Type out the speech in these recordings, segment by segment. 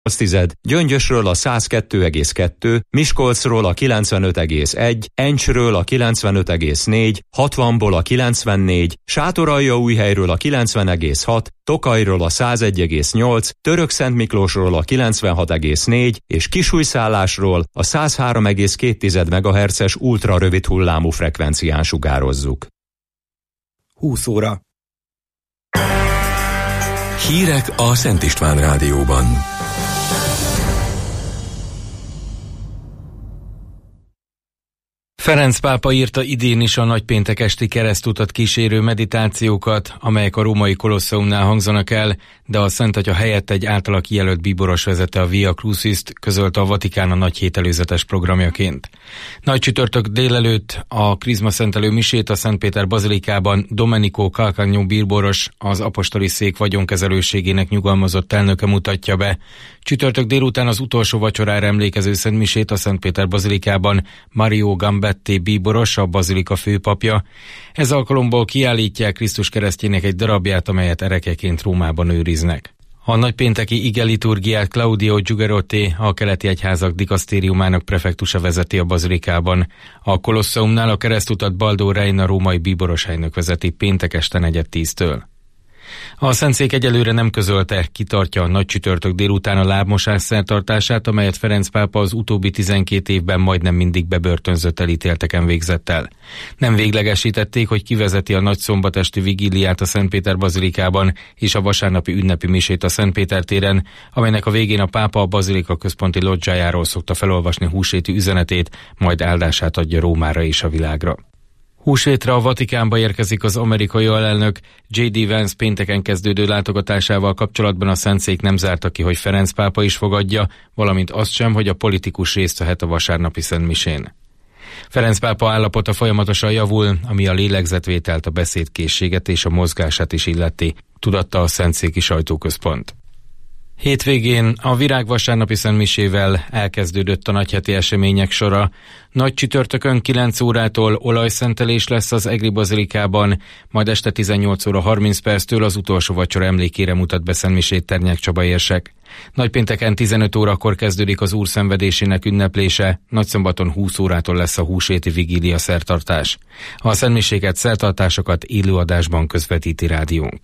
Gyöngyösről a 102,2, Miskolcról a 95,1, Encsről a 95,4, 60-ból a 94, Sátoraljaújhelyről a 90,6, Tokajról a 101,8, Törökszentmiklósról a 96,4 és Kisújszállásról a 103,2 MHz-es ultrarövid hullámú frekvencián sugározzuk. 20 óra. Hírek a Szent István Rádióban. Ferenc pápa írta idén is a nagypéntek esti keresztutat kísérő meditációkat, amelyek a római Kolosseumnál hangzanak el, de a Szentatya helyett egy általa kijelölt bíboros vezette a Via Crucist, közölte a Vatikán a nagy hét előzetes programjaként. Nagy csütörtök délelőtt a krizma szentelő misét a Szentpéter bazilikában Domenico Calcagno bíboros, az apostoli szék vagyonkezelőségének nyugalmazott elnöke mutatja be. Csütörtök délután az utolsó vacsorára emlékező szentmisét a Szentpéter bazilikában Mario Gambetti bíboros, a bazilika főpapja. Ez alkalomból kiállítják Krisztus keresztjének egy darabját, amelyet erekeként Rómában őriznek. A nagypénteki igeliturgiát Claudio Giugerotti, a keleti egyházak dikasztériumának prefektusa vezeti a bazilikában. A Kolosseumnál a keresztutat Baldo Reina római bíboros helynök vezeti péntek este 9:10-től. A Szentszék egyelőre nem közölte, kitartja a nagy csütörtök délután a lábmosás szertartását, amelyet Ferenc pápa az utóbbi 12 évben majdnem mindig bebörtönzött elítélteken végzett el. Nem véglegesítették, hogy kivezeti a nagy szombatesti vigíliát a Szentpéter bazilikában és a vasárnapi ünnepi misét a Szentpéter téren, amelynek a végén a pápa a bazilika központi lodzsájáról szokta felolvasni húsvéti üzenetét, majd áldását adja Rómára és a világra. Húsvétre a Vatikánba érkezik az amerikai alelnök. J.D. Vance pénteken kezdődő látogatásával kapcsolatban a Szentszék nem zárta ki, hogy Ferenc pápa is fogadja, valamint azt sem, hogy a politikus részt vehet a vasárnapi szentmisén. Ferenc pápa állapota folyamatosan javul, ami a lélegzetvételt, a beszédkészséget és a mozgását is illeti, tudatta a Szentszéki sajtóközpont. Hétvégén a virágvasárnapi szentmisével elkezdődött a nagyheti események sora. Nagy csütörtökön 9 órától olajszentelés lesz az Egri bazilikában, majd este 18 óra 30 perctől az utolsó vacsora emlékére mutat be szentmisét Ternyák Csaba érsek. Nagypénteken 15 órakor kezdődik az Úr szenvedésének ünneplése, nagyszombaton 20 órától lesz a húsvéti vigília szertartás. A szentmiséket, szertartásokat élőadásban közvetíti rádiónk.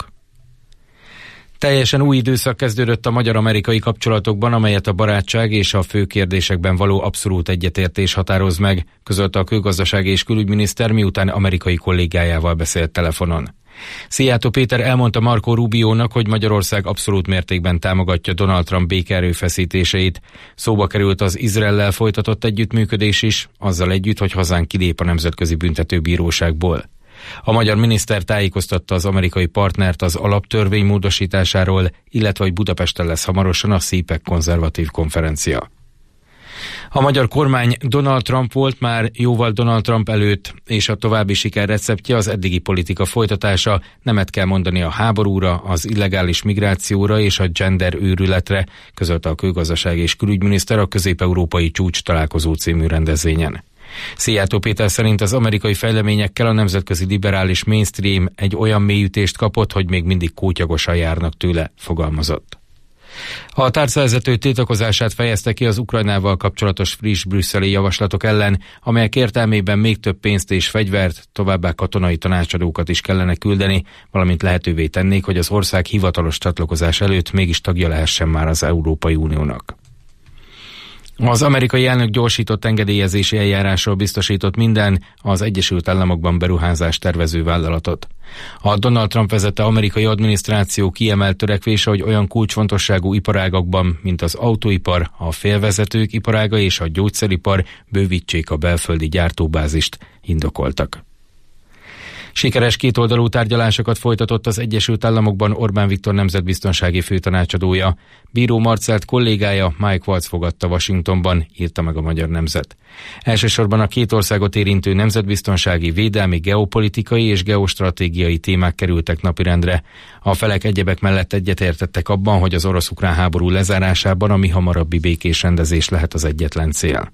Teljesen új időszak kezdődött a magyar-amerikai kapcsolatokban, amelyet a barátság és a fő kérdésekben való abszolút egyetértés határoz meg, közölte a külgazdasági és külügyminiszter, miután amerikai kollégájával beszélt telefonon. Szijjártó Péter elmondta Marco Rubiónak, hogy Magyarország abszolút mértékben támogatja Donald Trump békeerőfeszítéseit. Szóba került az Izraellel folytatott együttműködés is, azzal együtt, hogy hazánk kilép a Nemzetközi Büntetőbíróságból. A magyar miniszter tájékoztatta az amerikai partnert az alaptörvény módosításáról, illetve hogy Budapesten lesz hamarosan a CPEC konzervatív konferencia. A magyar kormány Donald Trump volt már jóval Donald Trump előtt, és a további siker receptje az eddigi politika folytatása, nemet kell mondani a háborúra, az illegális migrációra és a gender őrületre, közölte a külgazdasági és külügyminiszter a Közép-Európai Csúcs Találkozó című rendezvényen. Szijjártó Péter szerint az amerikai fejleményekkel a nemzetközi liberális mainstream egy olyan mélyütést kapott, hogy még mindig kótyagosan járnak tőle, fogalmazott. A tárcavezető tiltakozását fejezte ki az Ukrajnával kapcsolatos friss brüsszeli javaslatok ellen, amelyek értelmében még több pénzt és fegyvert, továbbá katonai tanácsadókat is kellene küldeni, valamint lehetővé tennék, hogy az ország hivatalos csatlakozás előtt mégis tagja lehessen már az Európai Uniónak. Az amerikai elnök gyorsított engedélyezési eljárásról biztosított minden az Egyesült Államokban beruházást tervező vállalatot. A Donald Trump vezette amerikai adminisztráció kiemelt törekvése, hogy olyan kulcsfontosságú iparágakban, mint az autóipar, a félvezetők iparága és a gyógyszeripar bővítsék a belföldi gyártóbázist, indokoltak. Sikeres kétoldalú tárgyalásokat folytatott az Egyesült Államokban Orbán Viktor nemzetbiztonsági főtanácsadója. Bíró Marcelt kollégája Mike Waltz fogadta Washingtonban, írta meg a Magyar Nemzet. Elsősorban a két országot érintő nemzetbiztonsági, védelmi, geopolitikai és geostratégiai témák kerültek napirendre. A felek egyebek mellett egyetértettek abban, hogy az orosz-ukrán háború lezárásában a mihamarabbi békés rendezés lehet az egyetlen cél.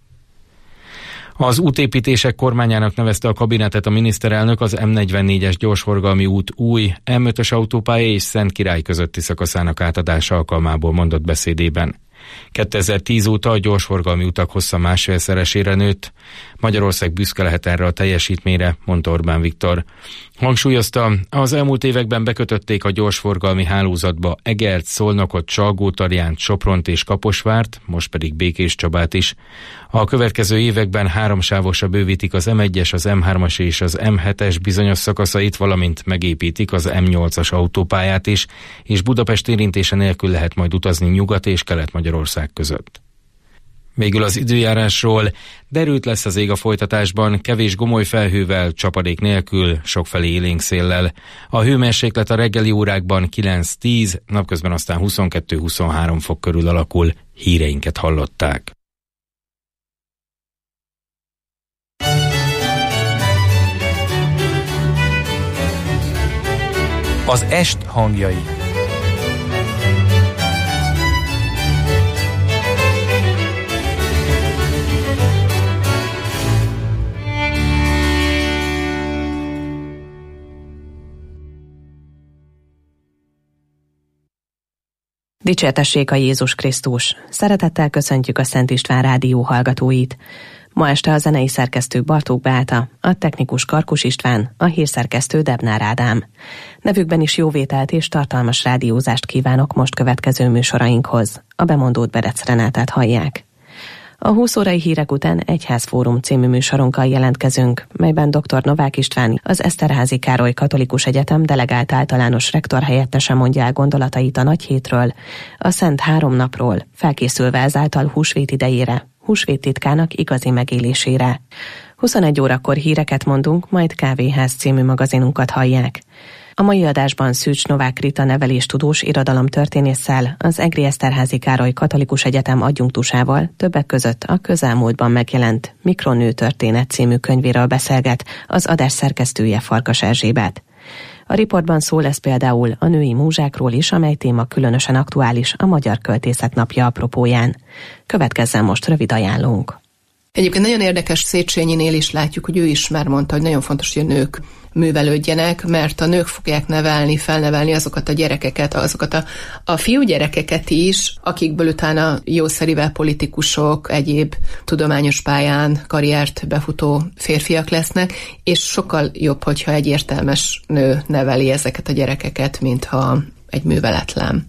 Az útépítések kormányának nevezte a kabinetet a miniszterelnök az M44-es gyorsforgalmi út új M5-ös autópálya és Szentkirály közötti szakaszának átadása alkalmából mondott beszédében. 2010 óta a gyorsforgalmi utak hossza másfélszeresére nőtt. Magyarország büszke lehet erre a teljesítményre, mondta Orbán Viktor. Hangsúlyozta, az elmúlt években bekötötték a gyorsforgalmi hálózatba Egert, Szolnokot, Salgótarjánt, Sopront és Kaposvárt, most pedig Békéscsabát is. A következő években 3 sávosra bővítik az M1-es, az M3-as és az M7-es bizonyos szakaszait, valamint megépítik az M8-as autópályát is, és Budapest érintése nélkül lehet majd utazni Nyugat- és Kelet-Magyarország között. Végül az időjárásról: derült lesz az ég a folytatásban, kevés gomoly felhővel, csapadék nélkül, sokfelé élénk széllel. A hőmérséklet a reggeli órákban 9-10, napközben aztán 22-23 fok körül alakul. Híreinket hallották. Az est hangjai. Dicsértessék a Jézus Krisztus! Szeretettel köszöntjük a Szent István Rádió hallgatóit. Ma este a zenei szerkesztő Bartók Beáta, a technikus Karkus István, a hírszerkesztő Debnár Ádám. Nevükben is jóvételt és tartalmas rádiózást kívánok most következő műsorainkhoz. A bemondót Berec Renátát hallják. A 20 órai hírek után Egyházfórum című műsorunkkal jelentkezünk, melyben dr. Novák István, az Eszterházy Károly Katolikus Egyetem delegált általános rektor helyettese mondja el gondolatait a nagy hétről, a Szent 3 napról, felkészülve ezáltal húsvét idejére, húsvét titkának igazi megélésére. 21 órakor híreket mondunk, majd Kávéház című magazinunkat hallják. A mai adásban Szűcs Novák Rita neveléstudós irodalomtörténésszel, az Egri Eszterházy Károly Katolikus Egyetem adjunktusával többek között a közelmúltban megjelent Mikronő történet című könyvéről beszélget az adás szerkesztője Farkas Erzsébet. A riportban szó lesz például a női múzsákról is, amely téma különösen aktuális a Magyar Költészet Napja apropóján. Következzen most rövid ajánlónk. Egyébként nagyon érdekes, Széchenyinél is látjuk, hogy ő is már mondta, hogy nagyon fontos, hogy a nők művelődjenek, mert a nők fogják felnevelni azokat a gyerekeket, azokat a fiúgyerekeket is, akikből utána jószerivel politikusok, egyéb tudományos pályán karriert befutó férfiak lesznek, és sokkal jobb, hogyha egy értelmes nő neveli ezeket a gyerekeket, mintha egy műveletlen.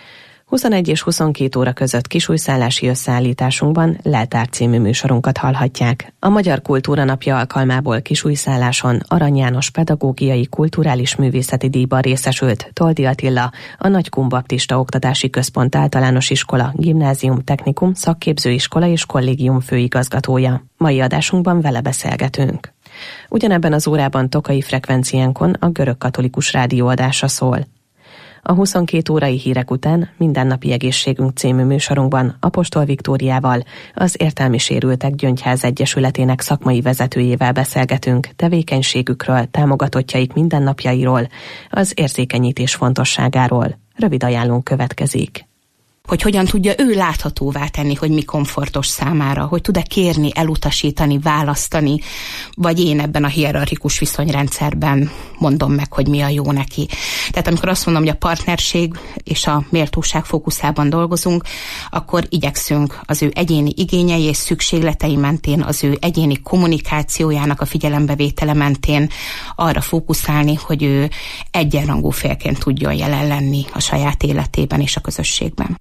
21 és 22 óra között kisújszállási összeállításunkban Leltár című műsorunkat hallhatják. A Magyar Kultúra Napja alkalmából kisújszálláson Arany János pedagógiai kulturális művészeti díjban részesült Toldi Attila, a Nagykun Baptista Oktatási Központ általános iskola, gimnázium, technikum, szakképzőiskola és kollégium főigazgatója. Mai adásunkban vele beszélgetünk. Ugyanebben az órában Tokai frekvenciánkon a Görög Katolikus Rádió adása szól. A 22 órai hírek után Mindennapi Egészségünk című műsorunkban Apostol Viktóriával, az Értelmi Sérültek Gyöngyház Egyesületének szakmai vezetőjével beszélgetünk tevékenységükről, támogatottjaik mindennapjairól, az érzékenyítés fontosságáról. Rövid ajánlónk következik. Hogy hogyan tudja ő láthatóvá tenni, hogy mi komfortos számára, hogy tud-e kérni, elutasítani, választani, vagy én ebben a hierarchikus viszonyrendszerben mondom meg, hogy mi a jó neki. Tehát amikor azt mondom, hogy a partnerség és a méltóság fókuszában dolgozunk, akkor igyekszünk az ő egyéni igényei és szükségletei mentén, az ő egyéni kommunikációjának a figyelembevétele mentén arra fókuszálni, hogy ő egyenrangú félként tudjon jelen lenni a saját életében és a közösségben.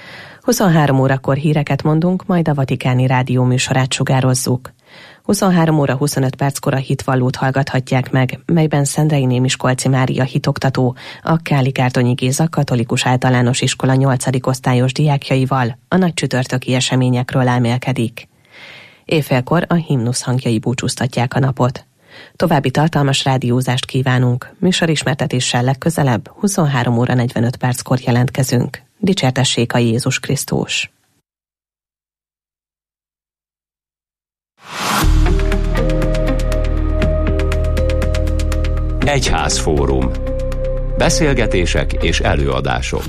23 órakor híreket mondunk, majd a Vatikáni Rádió műsorát sugározzuk. 23 óra 25 perckor a Hitvallót hallgathatják meg, melyben Szendrei Miskolci Mária hitoktató, a Káli Gárdonyi Géza Katolikus Általános Iskola 8. osztályos diákjaival a nagy csütörtöki eseményekről elmélkedik. Éjfélkor a himnusz hangjai búcsúztatják a napot. További tartalmas rádiózást kívánunk, műsorismertetéssel legközelebb 23 óra 45 perckor jelentkezünk. Dicsértessék a Jézus Krisztus! Egyházfórum. Beszélgetések és előadások.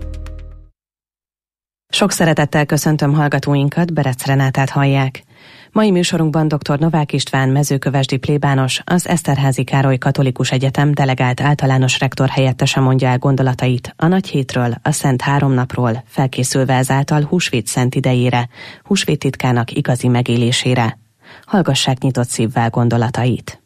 Sok szeretettel köszöntöm hallgatóinkat, Berec Renátát hallják. Mai műsorunkban dr. Novák István mezőkövesdi plébános, az Eszterházy Károly Katolikus Egyetem delegált általános rektor helyettese mondja el gondolatait a Nagyhétről, a Szent Háromnapról, felkészülve ezáltal húsvét szent idejére, húsvét titkának igazi megélésére. Hallgassák nyitott szívvel gondolatait.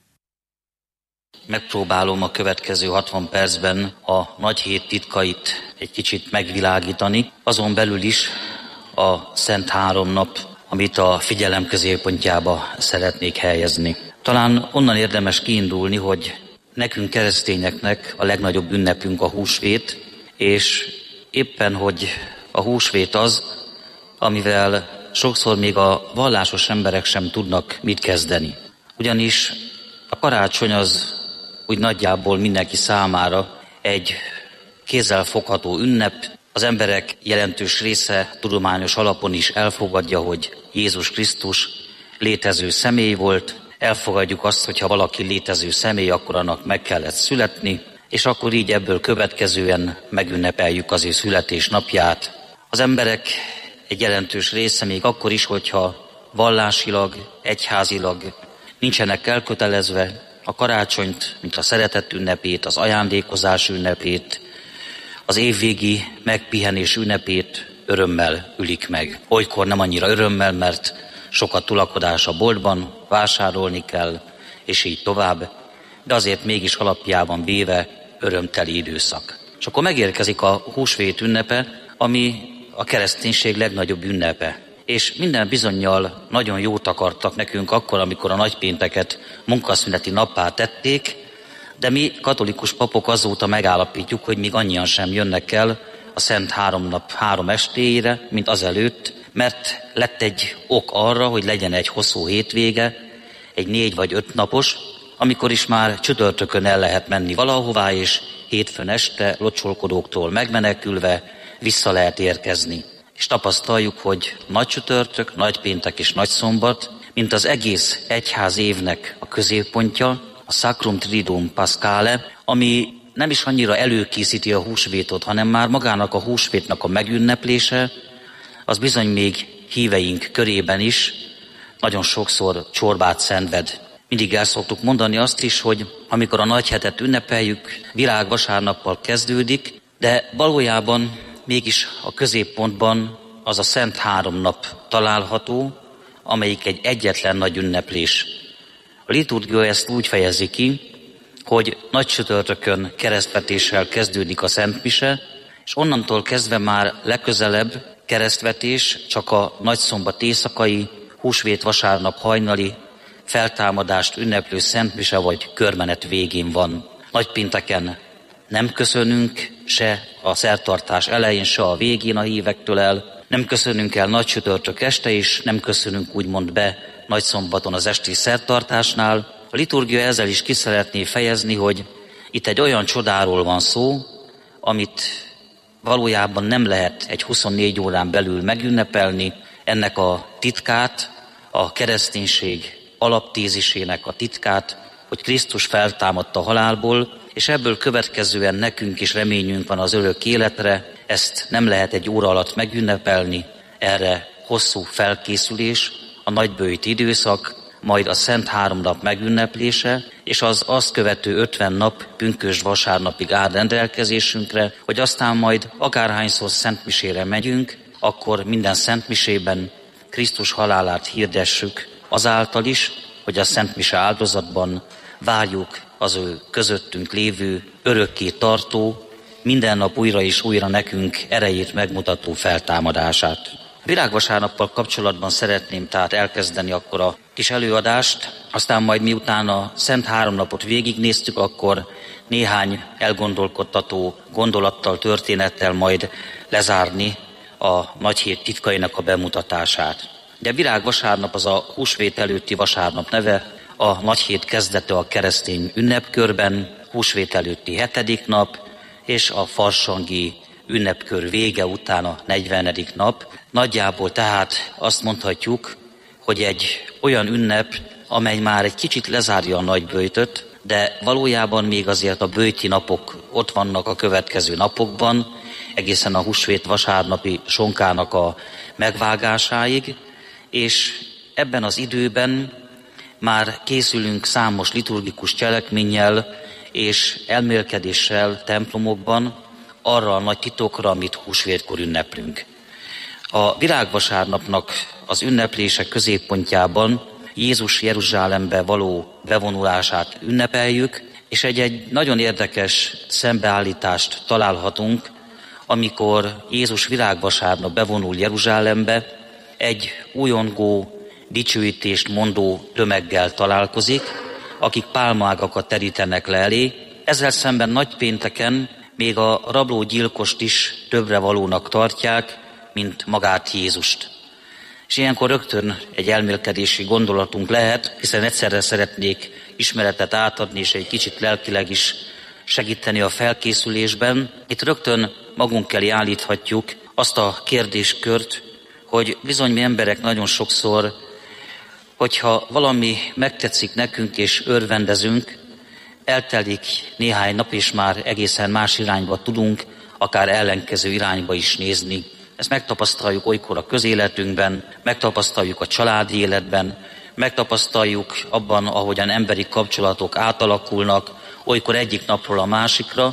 Megpróbálom a következő 60 percben a Nagyhét titkait egy kicsit megvilágítani, azon belül is a Szent Háromnap, amit a figyelem középpontjába szeretnék helyezni. Talán onnan érdemes kiindulni, hogy nekünk keresztényeknek a legnagyobb ünnepünk a húsvét, és éppen, hogy a húsvét az, amivel sokszor még a vallásos emberek sem tudnak mit kezdeni. Ugyanis a karácsony az úgy nagyjából mindenki számára egy kézzelfogható ünnep. Az emberek jelentős része tudományos alapon is elfogadja, hogy Jézus Krisztus létező személy volt. Elfogadjuk azt, hogyha valaki létező személy, akkor annak meg kellett születni, és akkor így ebből következően megünnepeljük az ő születésnapját. Az emberek egy jelentős része még akkor is, hogyha vallásilag, egyházilag nincsenek elkötelezve, a karácsonyt, mint a szeretet ünnepét, az ajándékozás ünnepét, az évvégi megpihenés ünnepét örömmel ülik meg. Olykor nem annyira örömmel, mert sokat tulakodás a boltban, vásárolni kell, és így tovább, de azért mégis alapjában véve örömteli időszak. És akkor megérkezik a húsvét ünnepe, ami a kereszténység legnagyobb ünnepe. És minden bizonnyal nagyon jót akartak nekünk akkor, amikor a nagypénteket munkaszüneti nappá tették, de mi katolikus papok azóta megállapítjuk, hogy még annyian sem jönnek el a Szent Háromnap 3 estéjére, mint azelőtt, mert lett egy ok arra, hogy legyen egy hosszú hétvége, egy 4 vagy 5 napos, amikor is már csütörtökön el lehet menni valahová, és hétfőn este locsolkodóktól megmenekülve vissza lehet érkezni. És tapasztaljuk, hogy nagy csütörtök, nagy péntek és nagy szombat, mint az egész egyház évnek a középpontja, a Sacrum Triduum Paschale, ami nem is annyira előkészíti a húsvétot, hanem már magának a húsvétnak a megünneplése, az bizony még híveink körében is nagyon sokszor csorbát szenved. Mindig el szoktuk mondani azt is, hogy amikor a nagyhetet ünnepeljük, virágvasárnappal kezdődik, de valójában mégis a középpontban az a Szent Háromnap található, amelyik egy egyetlen nagy ünneplés. A liturgia ezt úgy fejezi ki, hogy nagy csütörtökön keresztvetéssel kezdődik a szentmise, és onnantól kezdve már legközelebb keresztvetés csak a nagyszombat éjszakai, húsvét vasárnap hajnali feltámadást ünneplő szentmise vagy körmenet végén van. Nagypénteken nem köszönünk se a szertartás elején, se a végén a hívektől el, nem köszönünk el nagy csütörtök este is, nem köszönünk úgymond be nagyszombaton az esti szertartásnál. A liturgia ezzel is ki szeretné fejezni, hogy itt egy olyan csodáról van szó, amit valójában nem lehet egy 24 órán belül megünnepelni. Ennek a titkát, a kereszténység alaptézisének a titkát, hogy Krisztus feltámadt a halálból, és ebből következően nekünk is reményünk van az örök életre, ezt nem lehet egy óra alatt megünnepelni, erre hosszú felkészülés, a nagyböjt időszak, majd a Szent Háromnap megünneplése, és az azt követő 50 nap pünkösd vasárnapig áll rendelkezésünkre, hogy aztán majd akárhányszor szentmisére megyünk, akkor minden szentmisében Krisztus halálát hirdessük, azáltal is, hogy a szentmise áldozatban várjuk az ő közöttünk lévő, örökké tartó, minden nap újra és újra nekünk erejét megmutató feltámadását. Virágvasárnappal kapcsolatban szeretném tehát elkezdeni akkor a kis előadást, aztán majd miután a Szent Háromnapot végignéztük, akkor néhány elgondolkodtató gondolattal, történettel majd lezárni a Nagyhét titkainak a bemutatását. De virágvasárnap az a húsvét előtti vasárnap neve, a Nagyhét kezdete a keresztény ünnepkörben, húsvét előtti 7. nap, és a farsangi ünnepkör vége után a 40. nap. Nagyjából tehát azt mondhatjuk, hogy egy olyan ünnep, amely már egy kicsit lezárja a nagyböjtöt, de valójában még azért a böjti napok ott vannak a következő napokban, egészen a húsvét vasárnapi sonkának a megvágásáig, és ebben az időben már készülünk számos liturgikus cselekménnyel és elmélkedéssel templomokban arra a nagy titokra, amit húsvétkor ünneplünk. A virágvasárnapnak az ünneplése középpontjában Jézus Jeruzsálembe való bevonulását ünnepeljük, és egy nagyon érdekes szembeállítást találhatunk, amikor Jézus virágvasárnap bevonul Jeruzsálembe, egy újongó, dicsőítést mondó tömeggel találkozik, akik pálmaágakat terítenek le elé. Ezzel szemben nagypénteken még a rablógyilkost is többre valónak tartják, mint magát Jézust. És ilyenkor rögtön egy elmélkedési gondolatunk lehet, hiszen egyszerre szeretnék ismeretet átadni, és egy kicsit lelkileg is segíteni a felkészülésben. Itt rögtön magunk elé állíthatjuk azt a kérdéskört, hogy bizony mi emberek nagyon sokszor, hogyha valami megtetszik nekünk és örvendezünk, eltelik néhány nap, és már egészen más irányba tudunk, akár ellenkező irányba is nézni. Ezt megtapasztaljuk olykor a közéletünkben, megtapasztaljuk a családi életben, megtapasztaljuk abban, ahogyan emberi kapcsolatok átalakulnak, olykor egyik napról a másikra,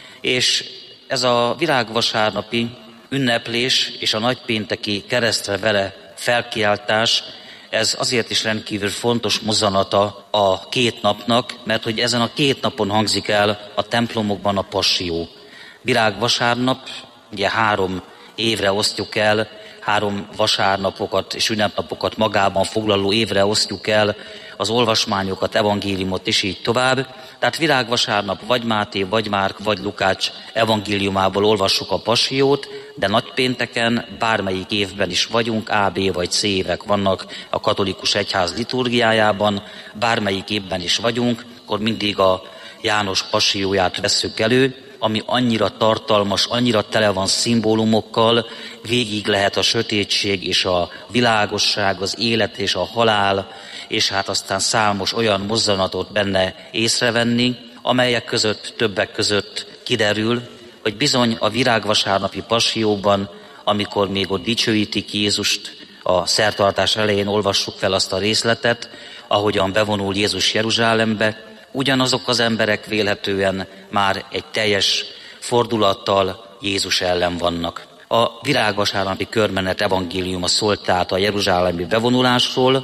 és ez a virágvasárnapi ünneplés és a nagypénteki keresztre vele felkiáltás, ez azért is rendkívül fontos mozzanata a két napnak, mert hogy ezen a két napon hangzik el a templomokban a passió. Virágvasárnap, ugye 3 évre osztjuk el, 3 vasárnapokat és ünnepnapokat magában foglaló évre osztjuk el az olvasmányokat, evangéliumot és így tovább. Tehát virágvasárnap vagy Máté, vagy Márk, vagy Lukács evangéliumából olvassuk a passiót, de nagypénteken bármelyik évben is vagyunk, A, B vagy C évek vannak a katolikus egyház liturgiájában, bármelyik évben is vagyunk, akkor mindig a János passióját vesszük elő, ami annyira tartalmas, annyira tele van szimbólumokkal, végig lehet a sötétség és a világosság, az élet és a halál, és hát aztán számos olyan mozzanatot benne észrevenni, amelyek között, többek között kiderül, hogy bizony a virágvasárnapi passióban, amikor még ott dicsőítik Jézust, a szertartás elején olvassuk fel azt a részletet, ahogyan bevonul Jézus Jeruzsálembe, ugyanazok az emberek vélhetően már egy teljes fordulattal Jézus ellen vannak. A virágvasárnapi körmenet evangéliuma szólt tehát a jeruzsálemi bevonulásról,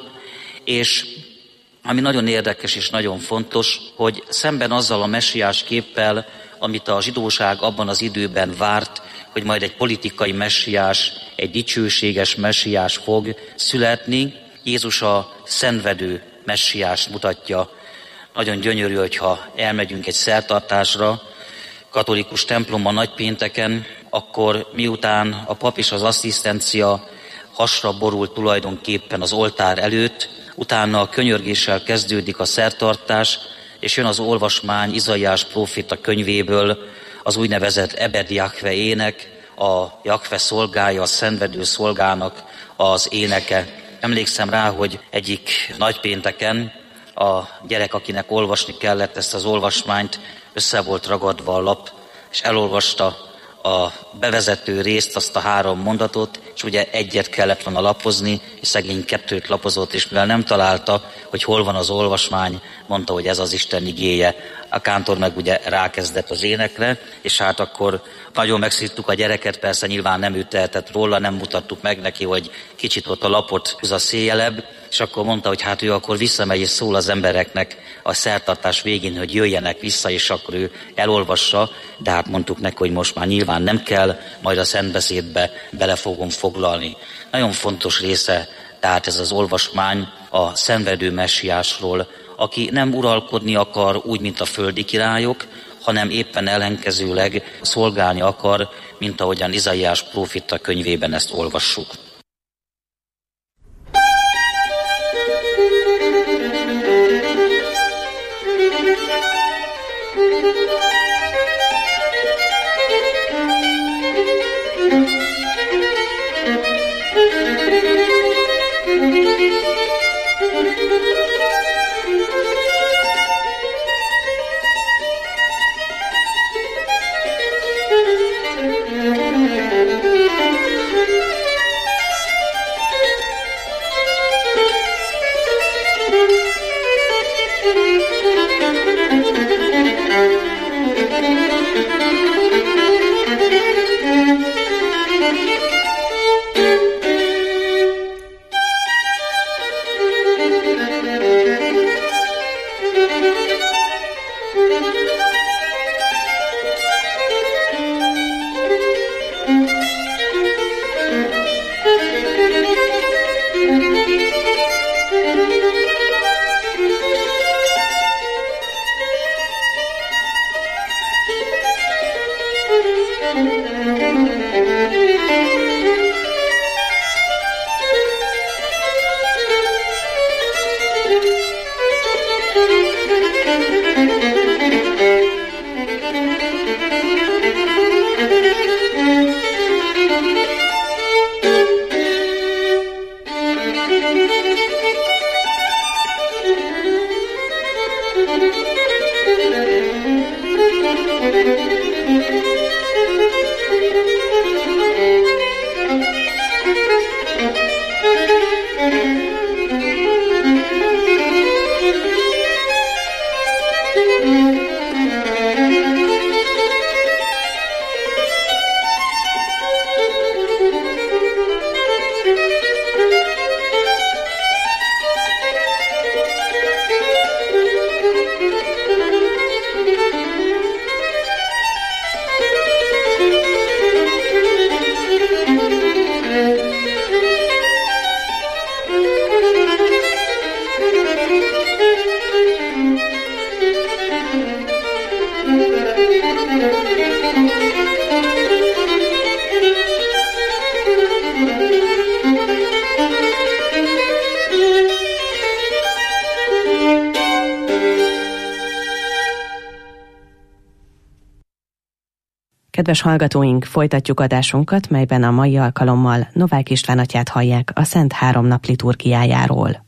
és ami nagyon érdekes és nagyon fontos, hogy szemben azzal a messiás képpel, amit a zsidóság abban az időben várt, hogy majd egy politikai messiás, egy dicsőséges messiás fog születni, Jézus a szenvedő messiást mutatja. Nagyon gyönyörű, hogyha elmegyünk egy szertartásra, katolikus templomban nagypénteken, akkor miután a pap és az asszisztencia hasra borul tulajdonképpen az oltár előtt, utána a könyörgéssel kezdődik a szertartás, és jön az olvasmány Izaiás próféta könyvéből, az úgynevezett Ebed Jahve ének, a Jahve szolgája, a szenvedő szolgának az éneke. Emlékszem rá, hogy egyik nagypénteken a gyerek, akinek olvasni kellett ezt az olvasmányt, össze volt ragadva a lap, és elolvasta a bevezető részt, azt a 3 mondatot, és ugye egyet kellett volna lapozni, és szegény 2 lapozott, és mivel nem találta, hogy hol van az olvasmány, mondta, hogy ez az Isten igéje. A kántor meg ugye rákezdett az énekre, és hát akkor nagyon megszívtuk a gyereket, persze nyilván nem ő tehetett róla, nem mutattuk meg neki, hogy kicsit ott a lapot húz a széjelebb, és akkor mondta, hogy hát ő akkor visszamegy és szól az embereknek a szertartás végén, hogy jöjjenek vissza, és akkor ő elolvassa, de hát mondtuk neki, hogy most már nyilván nem kell, majd a szentbeszédbe bele fogom foglalni. Nagyon fontos része tehát ez az olvasmány a szenvedő messiásról, aki nem uralkodni akar úgy, mint a földi királyok, hanem éppen ellenkezőleg szolgálni akar, mint ahogyan Izaiás próféta könyvében ezt olvassuk. Kedves hallgatóink, folytatjuk adásunkat, melyben a mai alkalommal Novák István atyát hallják a Szent Háromnap liturgiájáról.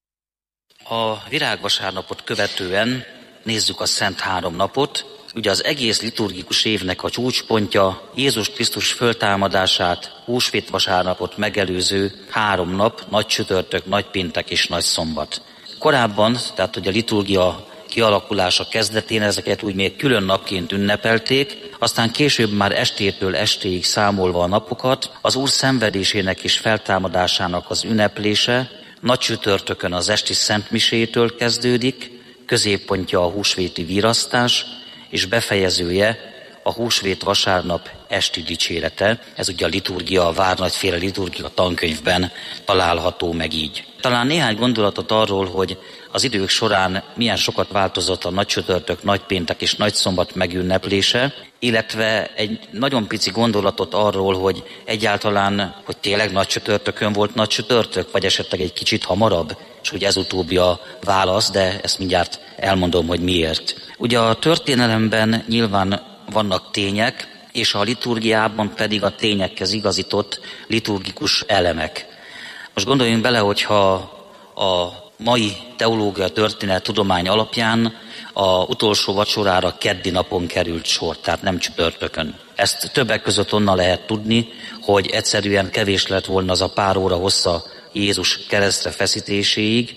A virágvasárnapot követően nézzük a Szent Háromnapot. Ugye az egész liturgikus évnek a csúcspontja Jézus Krisztus föltámadását, húsvétvasárnapot megelőző 3 nap, nagy csütörtök, nagy péntek és nagy szombat. Korábban, tehát hogy a liturgia kialakulása kezdetén ezeket úgy még külön napként ünnepelték, aztán később már estétől estéig számolva a napokat, az Úr szenvedésének és feltámadásának az ünneplése nagy csütörtökön az esti szentmisétől kezdődik, középpontja a húsvéti virasztás, és befejezője a húsvét vasárnap esti dicsérete. Ez ugye a liturgia, a várnagyféle liturgia tankönyvben található meg így. Talán néhány gondolatot arról, hogy az idők során milyen sokat változott a nagycsütörtök, nagypéntek és nagyszombat megünneplése, illetve egy nagyon pici gondolatot arról, hogy egyáltalán, hogy tényleg nagycsütörtökön volt nagycsütörtök, vagy esetleg egy kicsit hamarabb, és hogy ez utóbbi a válasz, de ezt mindjárt elmondom, hogy miért. Ugye a történelemben nyilván vannak tények, és a liturgiában pedig a tényekhez igazított liturgikus elemek. Most gondoljunk bele, hogyha a mai teológia történet tudomány alapján a utolsó vacsorára keddi napon került sor, tehát nem csütörtökön. Ezt többek között onnan lehet tudni, hogy egyszerűen kevés lett volna az a pár óra hossza Jézus keresztre feszítéséig,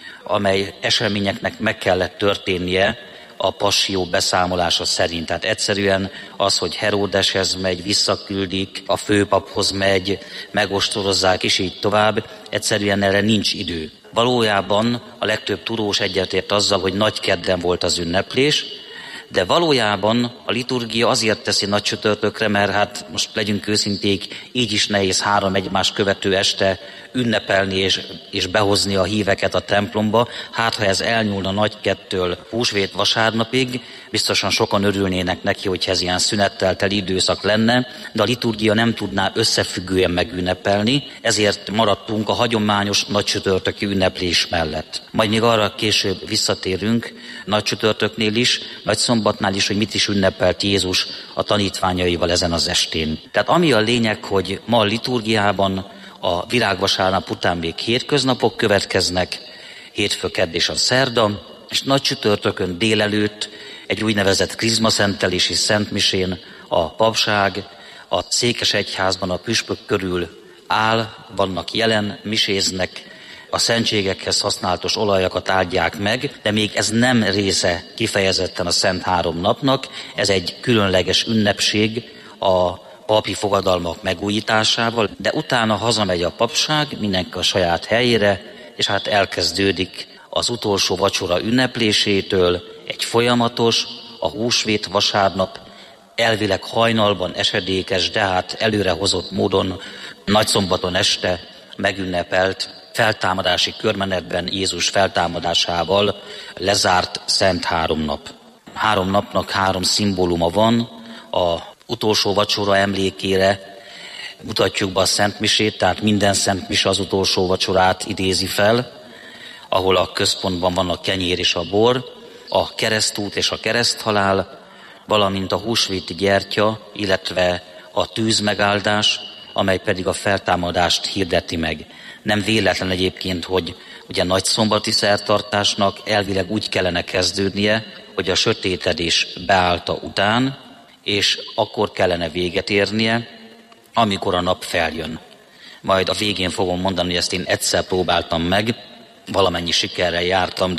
amely eseményeknek meg kellett történnie a passzió beszámolása szerint. Tehát egyszerűen az, hogy Heródeshez megy, visszaküldik, a főpaphoz megy, megostorozzák, és így tovább, egyszerűen erre nincs idő. Valójában a legtöbb tudós egyetért azzal, hogy nagykedden volt az ünneplés, de valójában a liturgia azért teszi nagycsütörtökre, mert hát most legyünk őszinték, így is nehéz 3 egymást követő este ünnepelni és behozni a híveket a templomba. Hát ha ez elnyúlna nagykedtől húsvét vasárnapig, biztosan sokan örülnének neki, hogy ez ilyen szünettel teli időszak lenne, de a liturgia nem tudná összefüggően megünnepelni, ezért maradtunk a hagyományos nagycsütörtöki ünneplés mellett. Majd még arra később visszatérünk, nagycsütörtöknél is, nagyszombatnál is, hogy mit is ünnepelt Jézus a tanítványaival ezen az estén. Tehát ami a lényeg, hogy ma a liturgiában a virágvasárnap után még hétköznapok következnek, hétfő, kedd és a szerda, és nagy csütörtökön délelőtt egy úgynevezett krizmaszentelési szentmisén a papság a székesegyházban a püspök körül áll, vannak jelen, miséznek, a szentségekhez használatos olajakat áldják meg, de még ez nem része kifejezetten a Szent Háromnapnak, ez egy különleges ünnepség a papi fogadalmak megújításával, de utána hazamegy a papság, mindenki a saját helyére, és hát elkezdődik az utolsó vacsora ünneplésétől egy folyamatos, a húsvét vasárnap elvileg hajnalban esedékes, de hát előrehozott módon nagyszombaton este megünnepelt feltámadási körmenetben Jézus feltámadásával lezárt Szent Háromnap. 3 napnak 3 szimbóluma van, a utolsó vacsora emlékére mutatjuk be a szentmisét, tehát minden szentmise az utolsó vacsorát idézi fel, ahol a központban van a kenyér és a bor, a keresztút és a kereszthalál, valamint a húsvéti gyertya, illetve a tűzmegáldás, amely pedig a feltámadást hirdeti meg. Nem véletlen egyébként, hogy ugye nagyszombati szertartásnak elvileg úgy kellene kezdődnie, hogy a sötétedés beállta után, és akkor kellene véget érnie, amikor a nap feljön. Majd a végén fogom mondani, hogy ezt én egyszer próbáltam meg, valamennyi sikerrel jártam,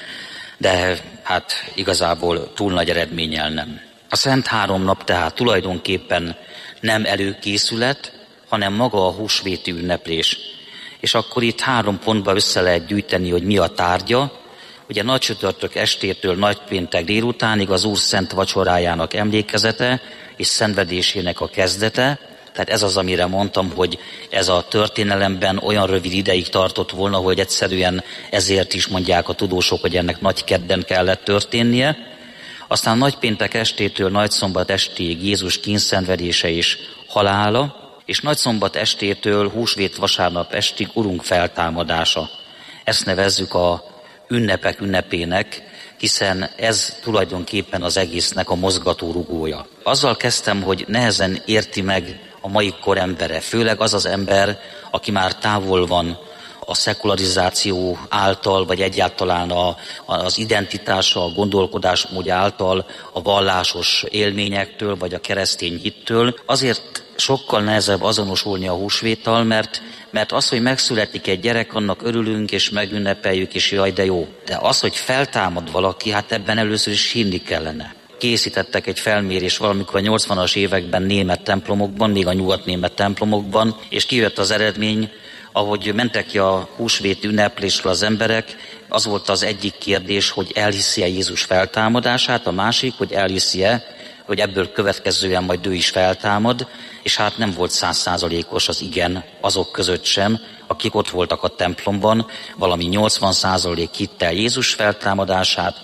de hát igazából túl nagy eredménnyel nem. A Szent Háromnap tehát tulajdonképpen nem előkészület, hanem maga a húsvéti ünneplés. És akkor itt 3 pontba össze lehet gyűjteni, hogy mi a tárgya. Ugye nagycsütörtök estétől nagypéntek délutánig az Úr szent vacsorájának emlékezete és szenvedésének a kezdete. Tehát ez az, amire mondtam, hogy ez a történelemben olyan rövid ideig tartott volna, hogy egyszerűen ezért is mondják a tudósok, hogy ennek nagykedden kellett történnie. Aztán nagypéntek estétől nagyszombat estéig Jézus kíndszenvedése és halála, és nagyszombat estétől húsvét vasárnap estig Urunk feltámadása. Ezt nevezzük a ünnepek ünnepének, hiszen ez tulajdonképpen az egésznek a mozgató rugója. Azzal kezdtem, hogy nehezen érti meg a mai kor embere, főleg az az ember, aki már távol van a szekularizáció által, vagy egyáltalán az identitása, a gondolkodásmódja által, a vallásos élményektől, vagy a keresztény hittől. Azért sokkal nehezebb azonosulni a húsvéttal, mert az, hogy megszületik egy gyerek, annak örülünk és megünnepeljük, és jaj, de jó. De az, hogy feltámad valaki, hát ebben először is hinni kellene. Készítettek egy felmérés valamikor a 80-as években német templomokban, még a nyugat-német templomokban, és kijött az eredmény, ahogy mentek ki a húsvét ünneplésről az emberek, az volt az egyik kérdés, hogy elhiszi-e Jézus feltámadását, a másik, hogy elhiszi-e, hogy ebből következően majd ő is feltámad, és hát nem volt 100%-os az igen azok között sem, akik ott voltak a templomban, valami 80% hitte Jézus feltámadását,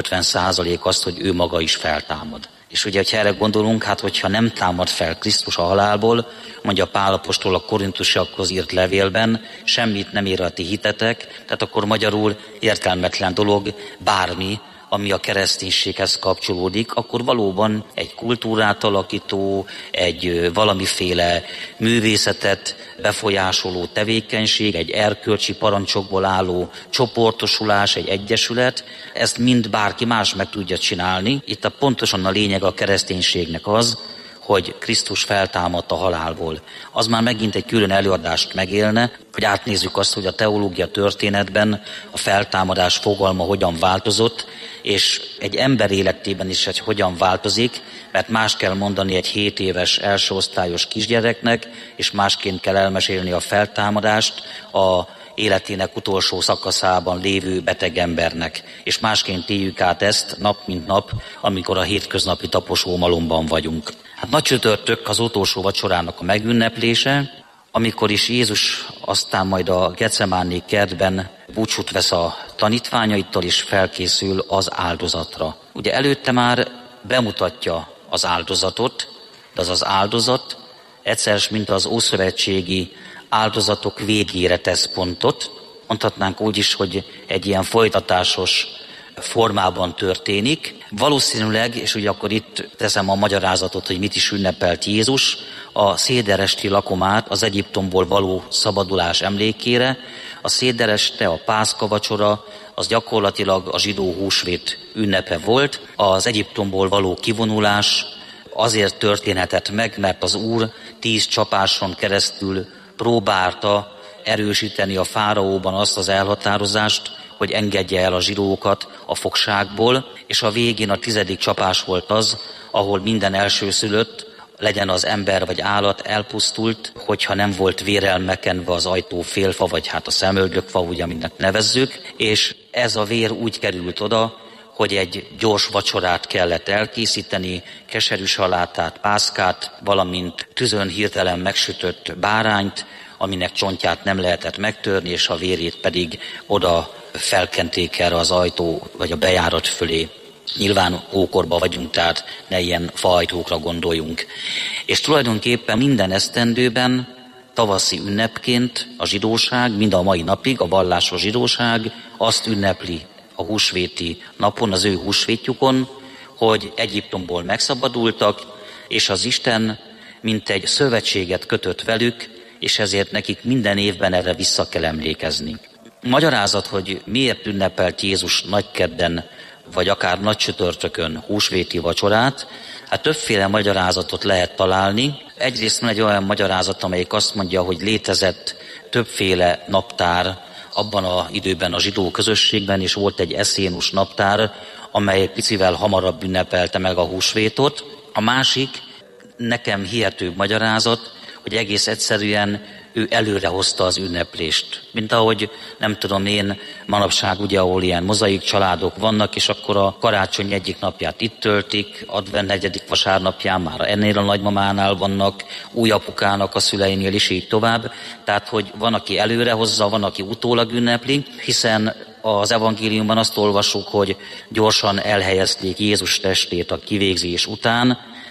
50% azt, hogy ő maga is feltámad. És ugye, ha erre gondolunk, hát hogyha nem támad fel Krisztus a halálból, mondja Pál apostol a korintusiakhoz írt levélben, semmit nem ér a ti hitetek, tehát akkor magyarul értelmetlen dolog bármi, ami a kereszténységhez kapcsolódik, akkor valóban egy kultúrát alakító, egy valamiféle művészetet befolyásoló tevékenység, egy erkölcsi parancsokból álló csoportosulás, egy egyesület, ezt mind bárki más meg tudja csinálni. Itt pontosan a lényeg a kereszténységnek az, hogy Krisztus feltámadt a halálból. Az már megint egy külön előadást megélne, hogy átnézzük azt, hogy a teológia történetben a feltámadás fogalma hogyan változott, és egy ember életében is hogy hogyan változik, mert más kell mondani egy 7 éves első osztályos kisgyereknek, és másként kell elmesélni a feltámadást a életének utolsó szakaszában lévő beteg embernek. És másként éljük át ezt nap mint nap, amikor a hétköznapi taposómalomban vagyunk. Hát nagy csütörtök az utolsó vacsorának a megünneplése, amikor is Jézus aztán majd a Getsemáné kertben búcsút vesz a tanítványaitól, és felkészül az áldozatra. Ugye előtte már bemutatja az áldozatot, de az áldozat egyszer, mint az ószövetségi áldozatok végére tesz pontot. Mondhatnánk úgy is, hogy egy ilyen folytatásos formában történik. Valószínűleg, és ugye akkor itt teszem a magyarázatot, hogy mit is ünnepelt Jézus, a széderesti lakomát az Egyiptomból való szabadulás emlékére. A szédereste, a Pászka vacsora, az gyakorlatilag a zsidó húsvét ünnepe volt. Az Egyiptomból való kivonulás azért történhetett meg, mert az Úr 10 csapáson keresztül próbálta erősíteni a fáraóban azt az elhatározást, hogy engedje el a zsidókat a fogságból, és a végén a 10. csapás volt az, ahol minden elsőszülött, legyen az ember vagy állat, elpusztult, hogyha nem volt vérrel megkenve az ajtó félfa, vagy hát a szemöldökfa, úgy, aminek nevezzük, és ez a vér úgy került oda, hogy egy gyors vacsorát kellett elkészíteni, keserű salátát, pászkát, valamint tüzön hirtelen megsütött bárányt, aminek csontját nem lehetett megtörni, és a vérét pedig oda felkenték erre az ajtó, vagy a bejárat fölé. Nyilván ókorban vagyunk, tehát ne ilyen faajtókra gondoljunk. És tulajdonképpen minden esztendőben tavaszi ünnepként a zsidóság, mind a mai napig a vallásos zsidóság azt ünnepli a húsvéti napon, az ő húsvétjukon, hogy Egyiptomból megszabadultak, és az Isten mint egy szövetséget kötött velük, és ezért nekik minden évben erre vissza kell emlékezni. Magyarázat, hogy miért ünnepelt Jézus nagykedden, vagy akár nagy csütörtökön húsvéti vacsorát, hát többféle magyarázatot lehet találni. Egyrészt van egy olyan magyarázat, amelyik azt mondja, hogy létezett többféle naptár abban az időben a zsidó közösségben, és volt egy eszénus naptár, amely picivel hamarabb ünnepelte meg a húsvétot. A másik, nekem hihetőbb magyarázat, hogy egész egyszerűen ő előre hozta az ünneplést. Mint ahogy, nem tudom én, manapság ugye, ahol ilyen mozaik családok vannak, és akkor a karácsony egyik napját itt töltik, advent 4. vasárnapján már ennél a nagymamánál vannak, új apukának a szüleinél is így tovább. Tehát, hogy van, aki előre hozza, van, aki utólag ünnepli, hiszen az evangéliumban azt olvassuk, hogy gyorsan elhelyezték Jézus testét a kivégzés után,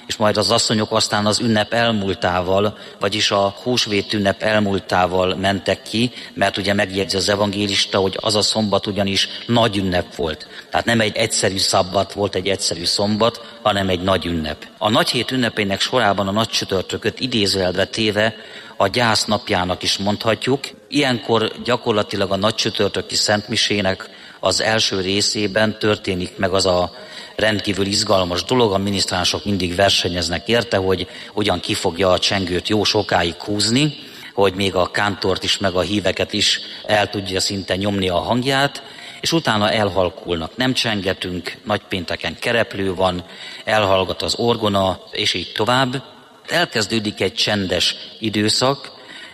és majd az asszonyok aztán az ünnep elmúltával, vagyis a húsvét ünnep elmúltával mentek ki, mert ugye megjegyzi az evangélista, hogy az a szombat ugyanis nagy ünnep volt. Tehát nem egy egyszerű szabbat volt, egy egyszerű szombat, hanem egy nagy ünnep. A nagyhét ünnepének sorában a nagy csütörtököt idézőjelbe téve a gyász napjának is mondhatjuk. Ilyenkor gyakorlatilag a nagy csütörtöki szentmisének az első részében történik meg az a rendkívül izgalmas dolog, a minisztránsok mindig versenyeznek érte, hogy ugyan ki fogja a csengőt jó sokáig húzni, hogy még a kántort is, meg a híveket is el tudja szinte nyomni a hangját, és utána elhalkulnak. Nem csengetünk, nagypénteken kereplő van, elhallgat az orgona, és így tovább. Elkezdődik egy csendes időszak,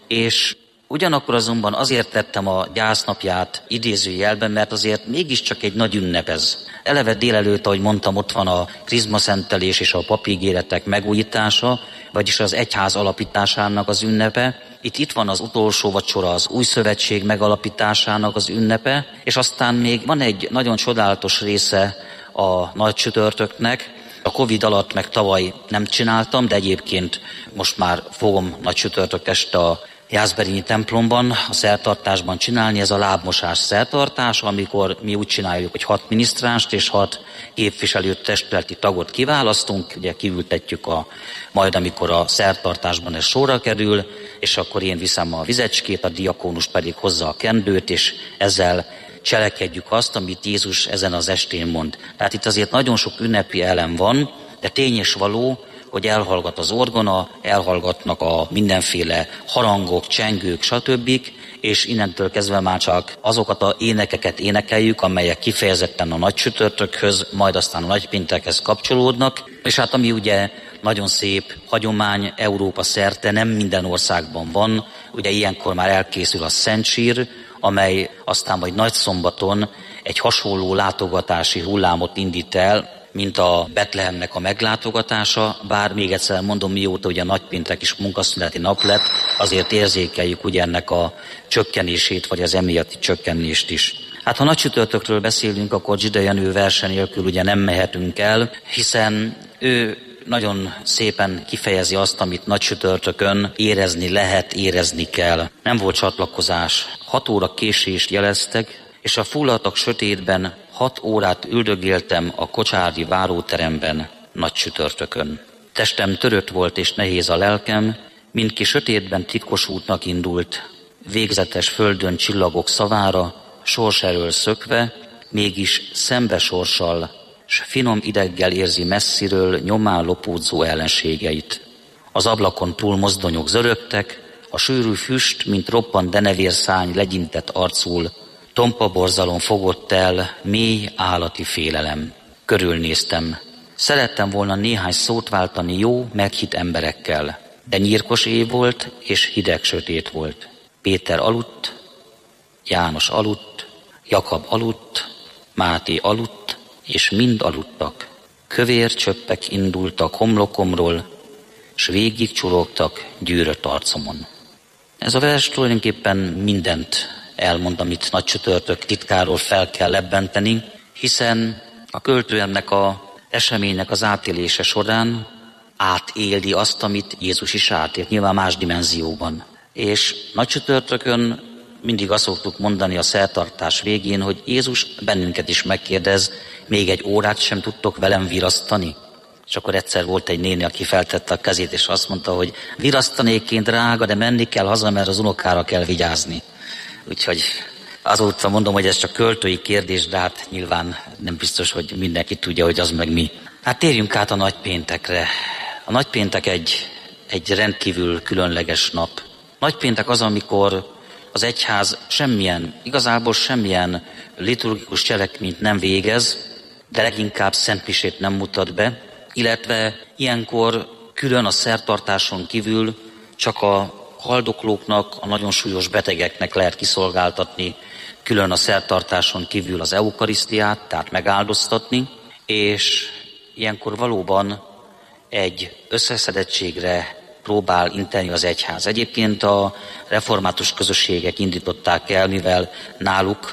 és ugyanakkor azonban azért tettem a gyásznapját idézőjelben, mert azért mégiscsak egy nagy ünnep ez. Eleve délelőtt, ahogy mondtam, ott van a krizmaszentelés és a papígéretek megújítása, vagyis az egyház alapításának az ünnepe. Itt van az utolsó vacsora, az új szövetség megalapításának az ünnepe, és aztán még van egy nagyon csodálatos része a nagy csütörtöknek. A Covid alatt meg tavaly nem csináltam, de egyébként most már fogom nagy csütörtök este a Jászberényi templomban, a szertartásban csinálni, ez a lábmosás szertartás, amikor mi úgy csináljuk, hogy 6 minisztránst és 6 képviselőt, testületi tagot kiválasztunk, ugye kiültetjük majd amikor a szertartásban ez sorra kerül, és akkor én viszem a vizecskét, a diakónus pedig hozza a kendőt, és ezzel cselekedjük azt, amit Jézus ezen az estén mond. Tehát itt azért nagyon sok ünnepi elem van, de tény és való, hogy elhallgat az orgona, elhallgatnak a mindenféle harangok, csengők, stb., és innentől kezdve már csak azokat az énekeket énekeljük, amelyek kifejezetten a nagy csütörtökhöz, majd aztán a nagypéntekhez kapcsolódnak, és hát ami ugye nagyon szép hagyomány Európa szerte, nem minden országban van, ugye ilyenkor már elkészül a Szentsír, amely aztán majd nagyszombaton egy hasonló látogatási hullámot indít el, mint a Betlehemnek a meglátogatása, bár még egyszer mondom, mióta ugye a nagypéntek is munkaszüneti nap lett, azért érzékeljük ugye ennek a csökkenését, vagy az emiatti csökkenést is. Hát ha nagy csütörtökről beszélünk, akkor Zsida Jenő verse nélkül ugye nem mehetünk el, hiszen ő nagyon szépen kifejezi azt, amit nagy csütörtökön érezni lehet, érezni kell. Nem volt csatlakozás. 6 óra késést jeleztek, és a fulladtak sötétben 6 órát üldögéltem a kocsári váróteremben nagy csütörtökön. Testem törött volt és nehéz a lelkem, mint ki sötétben titkos útnak indult, végzetes földön csillagok szavára, sors elől szökve, mégis szembe sorssal, s finom ideggel érzi messziről nyomán lopódzó ellenségeit. Az ablakon túl mozdonyok zörögtek, a sűrű füst, mint roppant denevérszárny legyintett arcul, tompa borzalom fogott el, mély állati félelem. Körülnéztem. Szerettem volna néhány szót váltani jó, meghitt emberekkel, de nyírkos év volt, és hideg sötét volt. Péter aludt, János aludt, Jakab aludt, Máté aludt, és mind aludtak. Kövér csöppek indultak homlokomról, s végig csurogtak gyűrött arcomon. Ez a vers tulajdonképpen mindent elmond, amit nagy csütörtök titkáról fel kell lebbenteni, hiszen a költő ennek az eseménynek az átélése során átéli azt, amit Jézus is átélt, nyilván más dimenzióban. És nagy csütörtökön mindig azt szoktuk mondani a szertartás végén, hogy Jézus bennünket is megkérdez, még egy órát sem tudtok velem virasztani? És akkor egyszer volt egy néni, aki feltette a kezét, és azt mondta, hogy virasztanékként drága, de menni kell haza, mert az unokára kell vigyázni. Úgyhogy azóta mondom, hogy ez csak költői kérdés, de hát nyilván nem biztos, hogy mindenki tudja, hogy az meg mi. Hát térjünk át a nagypéntekre. A nagypéntek egy rendkívül különleges nap. Nagypéntek az, amikor az egyház igazából semmilyen liturgikus cselekményt nem végez, de leginkább szentmisét nem mutat be, illetve ilyenkor külön a szertartáson kívül csak a haldoklóknak, a nagyon súlyos betegeknek lehet kiszolgáltatni külön a szertartáson kívül az eukarisztiát, tehát megáldoztatni, és ilyenkor valóban egy összeszedettségre próbál inteni az egyház. Egyébként a református közösségek indították el, mivel náluk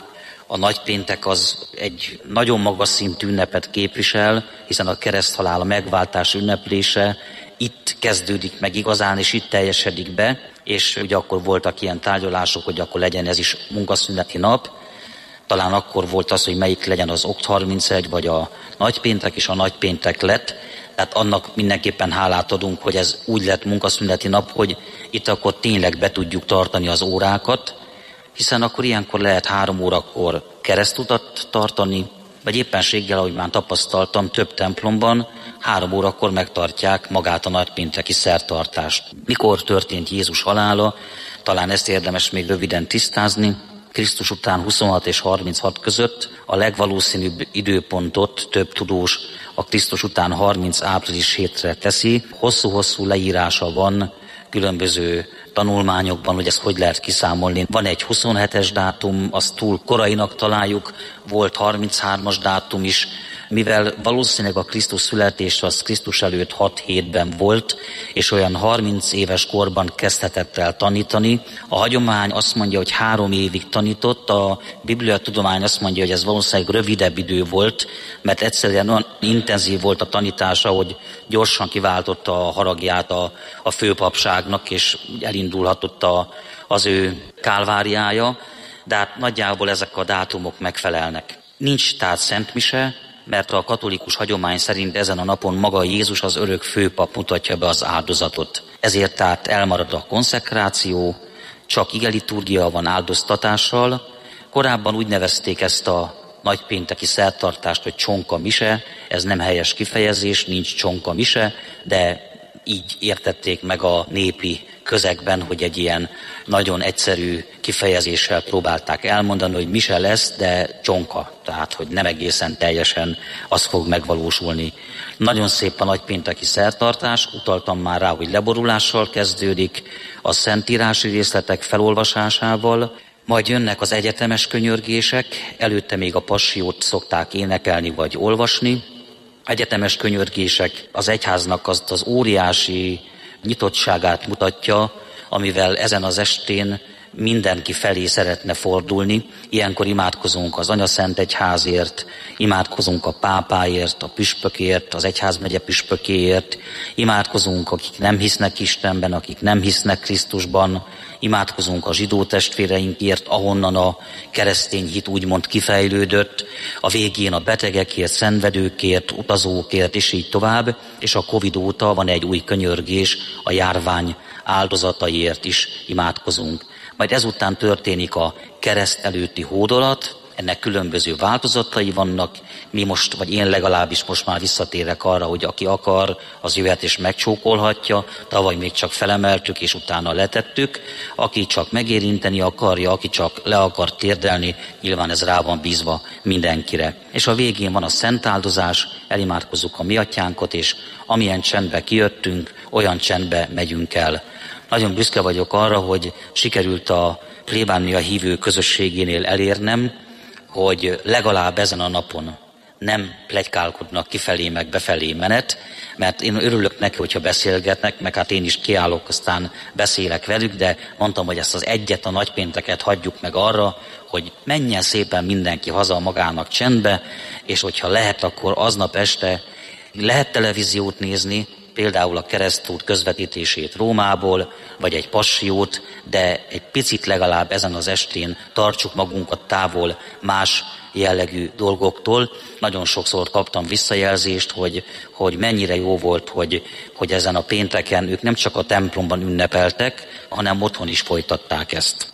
A nagypéntek az egy nagyon magas szintű ünnepet képvisel, hiszen a kereszthalál, a megváltás ünneplése itt kezdődik meg igazán, és itt teljesedik be, és ugye akkor voltak ilyen tárgyalások, hogy akkor legyen ez is munkaszüneti nap. Talán akkor volt az, hogy melyik legyen az Okt 31, vagy a nagypéntek, és a nagypéntek lett. Tehát annak mindenképpen hálát adunk, hogy ez úgy lett munkaszüneti nap, hogy itt akkor tényleg be tudjuk tartani az órákat, hiszen akkor ilyenkor lehet 3 órakor keresztutat tartani, vagy éppenséggel, ahogy már tapasztaltam, több templomban 3 órakor megtartják magát a nagypénteki szertartást. Mikor történt Jézus halála? Talán ezt érdemes még röviden tisztázni. Krisztus után 26 és 36 között a legvalószínűbb időpontot több tudós a Krisztus után 30 április hétre teszi. Hosszú-hosszú leírása van különböző tanulmányokban, hogy ezt hogy lehet kiszámolni. Van egy 27-es dátum, azt túl korainak találjuk, volt 33-as dátum is, mivel valószínűleg a Krisztus születése az Krisztus előtt 6-7-ben volt, és olyan 30 éves korban kezdhetett el tanítani. A hagyomány azt mondja, hogy 3 évig tanított, a bibliatudomány azt mondja, hogy ez valószínűleg rövidebb idő volt, mert egyszerűen olyan intenzív volt a tanítása, hogy gyorsan kiváltotta a haragját a főpapságnak, és elindulhatott az ő kálváriája, de hát nagyjából ezek a dátumok megfelelnek. Nincs tehát szentmise, mert a katolikus hagyomány szerint ezen a napon maga Jézus, az örök főpap mutatja be az áldozatot. Ezért tehát elmarad a konszekráció, csak igeliturgia van áldoztatással. Korábban úgy nevezték ezt a nagypénteki szertartást, hogy csonka mise, ez nem helyes kifejezés, nincs csonka mise, de így értették meg a népi közegben, hogy egy ilyen nagyon egyszerű kifejezéssel próbálták elmondani, hogy mise lesz, de csonka, tehát hogy nem egészen teljesen az fog megvalósulni. Nagyon szép a nagypénteki szertartás, utaltam már rá, hogy leborulással kezdődik, a szentírási részletek felolvasásával, majd jönnek az egyetemes könyörgések, előtte még a passiót szokták énekelni vagy olvasni. Egyetemes könyörgések az egyháznak az óriási nyitottságát mutatja, amivel ezen az estén mindenki felé szeretne fordulni. Ilyenkor imádkozunk az Anyaszent Egyházért, imádkozunk a pápáért, a püspökért, az egyházmegye püspökéért, imádkozunk, akik nem hisznek Istenben, akik nem hisznek Krisztusban, imádkozunk a zsidó testvéreinkért, ahonnan a keresztény hit úgymond kifejlődött, a végén a betegekért, szenvedőkért, utazókért, és így tovább, és a Covid óta van egy új könyörgés, a járvány áldozataiért is imádkozunk. Majd ezután történik a kereszt előtti hódolat, ennek különböző változatai vannak, mi most, vagy én legalábbis most már visszatérek arra, hogy aki akar, az jöhet és megcsókolhatja, tavaly még csak felemeltük és utána letettük, aki csak megérinteni akarja, aki csak le akar térdelni, nyilván ez rá van bízva mindenkire. És a végén van a szentáldozás, elimádkozzuk a mi atyánkot, és amilyen csendbe kijöttünk, olyan csendbe megyünk el. Nagyon büszke vagyok arra, hogy sikerült a plébánia hívő közösségénél elérnem, hogy legalább ezen a napon nem pletykálkodnak kifelé meg befelé menet, mert én örülök neki, hogyha beszélgetnek, meg hát én is kiállok, aztán beszélek velük, de mondtam, hogy ezt az egyet, a nagypénteket hagyjuk meg arra, hogy menjen szépen mindenki haza magának csendbe, és hogyha lehet, akkor aznap este lehet televíziót nézni, például a keresztút közvetítését Rómából, vagy egy passiót, de egy picit legalább ezen az estén tartsuk magunkat távol más jellegű dolgoktól. Nagyon sokszor kaptam visszajelzést, hogy mennyire jó volt, hogy ezen a pénteken ők nem csak a templomban ünnepeltek, hanem otthon is folytatták ezt.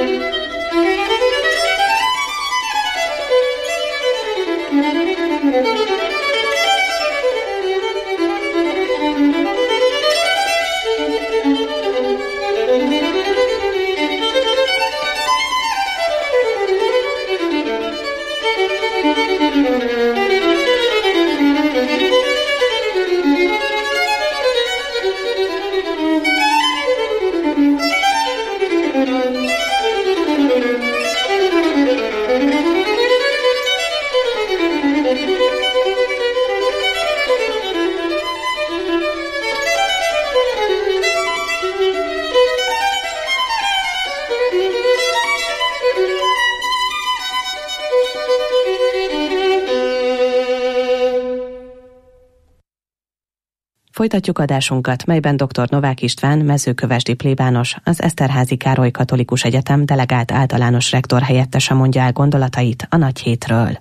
Folytatjuk adásunkat, melyben dr. Novák István, mezőkövesdi plébános, az Eszterházy Károly Katolikus Egyetem delegált általános rektor helyettese mondja el gondolatait a nagy hétről.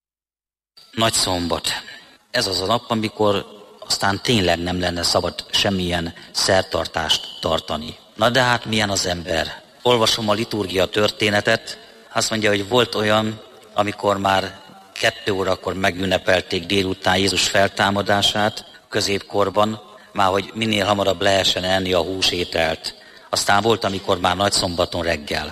Nagyszombat. Ez az a nap, amikor aztán tényleg nem lenne szabad semmilyen szertartást tartani. Na de hát milyen az ember? Olvasom a liturgia történetet, azt mondja, hogy volt olyan, amikor már 2 órakor megünnepelték délután Jézus feltámadását, középkorban, már hogy minél hamarabb lehessen enni a húsételt. Aztán volt, amikor már nagyszombaton reggel.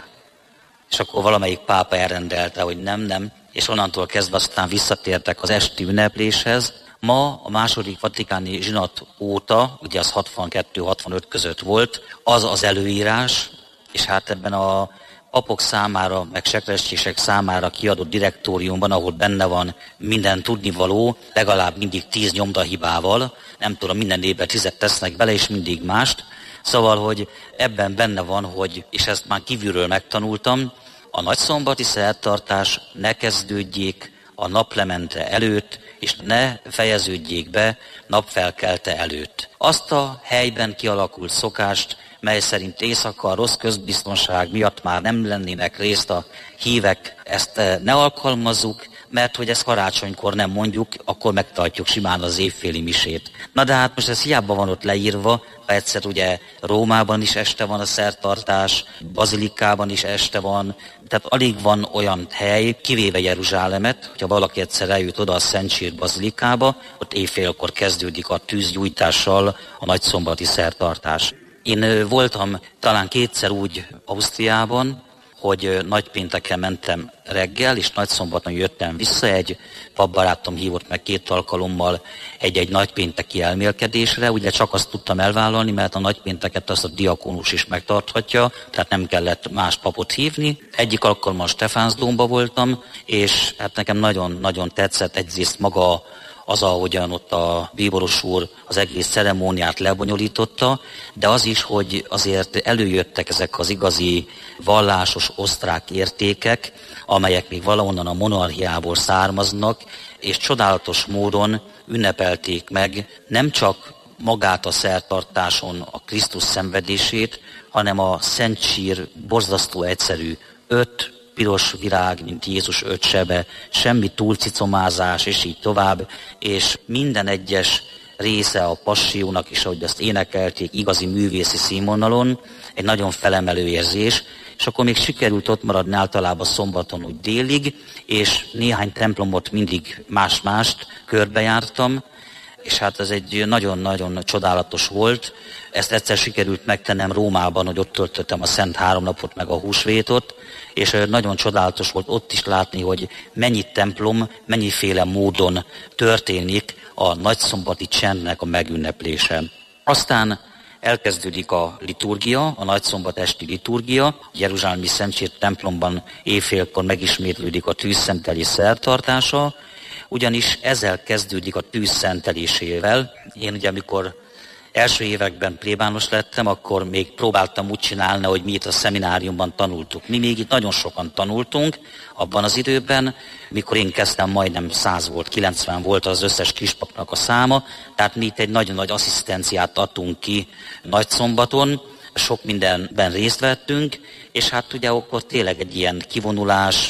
És akkor valamelyik pápa elrendelte, hogy nem, és onnantól kezdve aztán visszatértek az esti ünnepléshez. Ma a második vatikáni zsinat óta, ugye az 62-65 között volt, az előírás, és hát ebben a papok számára, meg sekrestyések számára kiadott direktóriumban, ahol benne van minden tudnivaló, legalább mindig 10 nyomdahibával, nem tudom, minden évben 10 tesznek bele, és mindig mást. Szóval, hogy ebben benne van, hogy, és ezt már kívülről megtanultam, a nagyszombati szertartás ne kezdődjék a naplemente előtt, és ne fejeződjék be napfelkelte előtt. Azt a helyben kialakult szokást, mely szerint éjszaka a rossz közbiztonság miatt már nem lennének részt a hívek, ezt ne alkalmazzuk, mert hogy ezt karácsonykor nem mondjuk, akkor megtartjuk simán az évféli misét. Na de hát most ez hiába van ott leírva, ha egyszer ugye Rómában is este van a szertartás, Bazilikában is este van, tehát alig van olyan hely, kivéve Jeruzsálemet, hogyha valaki egyszer eljut oda a Szent Sír Bazilikába, ott éjfélkor kezdődik a tűzgyújtással a nagyszombati szertartás. Én voltam talán 2-szer úgy Ausztriában, hogy nagypénteken mentem reggel, és nagyszombaton jöttem vissza, egy papbarátom hívott meg 2 alkalommal egy nagypénteki elmélkedésre, ugye csak azt tudtam elvállalni, mert a nagypénteket azt a diakónus is megtarthatja, tehát nem kellett más papot hívni. Egyik alkalommal Stefánsdómba voltam, és hát nekem nagyon-nagyon tetszett egyrészt maga az, ahogyan ott a bíboros úr az egész ceremóniát lebonyolította, de az is, hogy azért előjöttek ezek az igazi vallásos osztrák értékek, amelyek még valahonnan a monarchiából származnak, és csodálatos módon ünnepelték meg nem csak magát a szertartáson a Krisztus szenvedését, hanem a Szent Sír borzasztó egyszerű 5 piros virág, mint Jézus 5 sebe, semmi túlcicomázás, és így tovább, és minden egyes része a passziónak is, ahogy ezt énekelték, igazi művészi színvonalon, egy nagyon felemelő érzés, és akkor még sikerült ott maradni általában szombaton úgy délig, és néhány templomot mindig más-mást körbejártam, és hát ez egy nagyon-nagyon csodálatos volt. Ezt egyszer sikerült megtennem Rómában, hogy ott töltöttem a Szent 3 napot meg a húsvétot, és nagyon csodálatos volt ott is látni, hogy mennyi templom, mennyiféle módon történik a nagyszombati csendnek a megünneplése. Aztán elkezdődik a liturgia, a nagyszombat esti liturgia. Jeruzsálemi Szent Sír templomban éjfélkor megismétlődik a tűzszentelés szertartása, ugyanis ezzel kezdődik a tűz szentelésével. Én ugye, amikor első években plébános lettem, akkor még próbáltam úgy csinálni, hogy mi itt a szemináriumban tanultuk. Mi még itt nagyon sokan tanultunk abban az időben, mikor én kezdtem, majdnem 100 volt, 90 volt az összes kispapnak a száma, tehát mi itt egy nagyon nagy asszisztenciát adtunk ki nagyszombaton, sok mindenben részt vettünk, és hát ugye akkor tényleg egy ilyen kivonulás,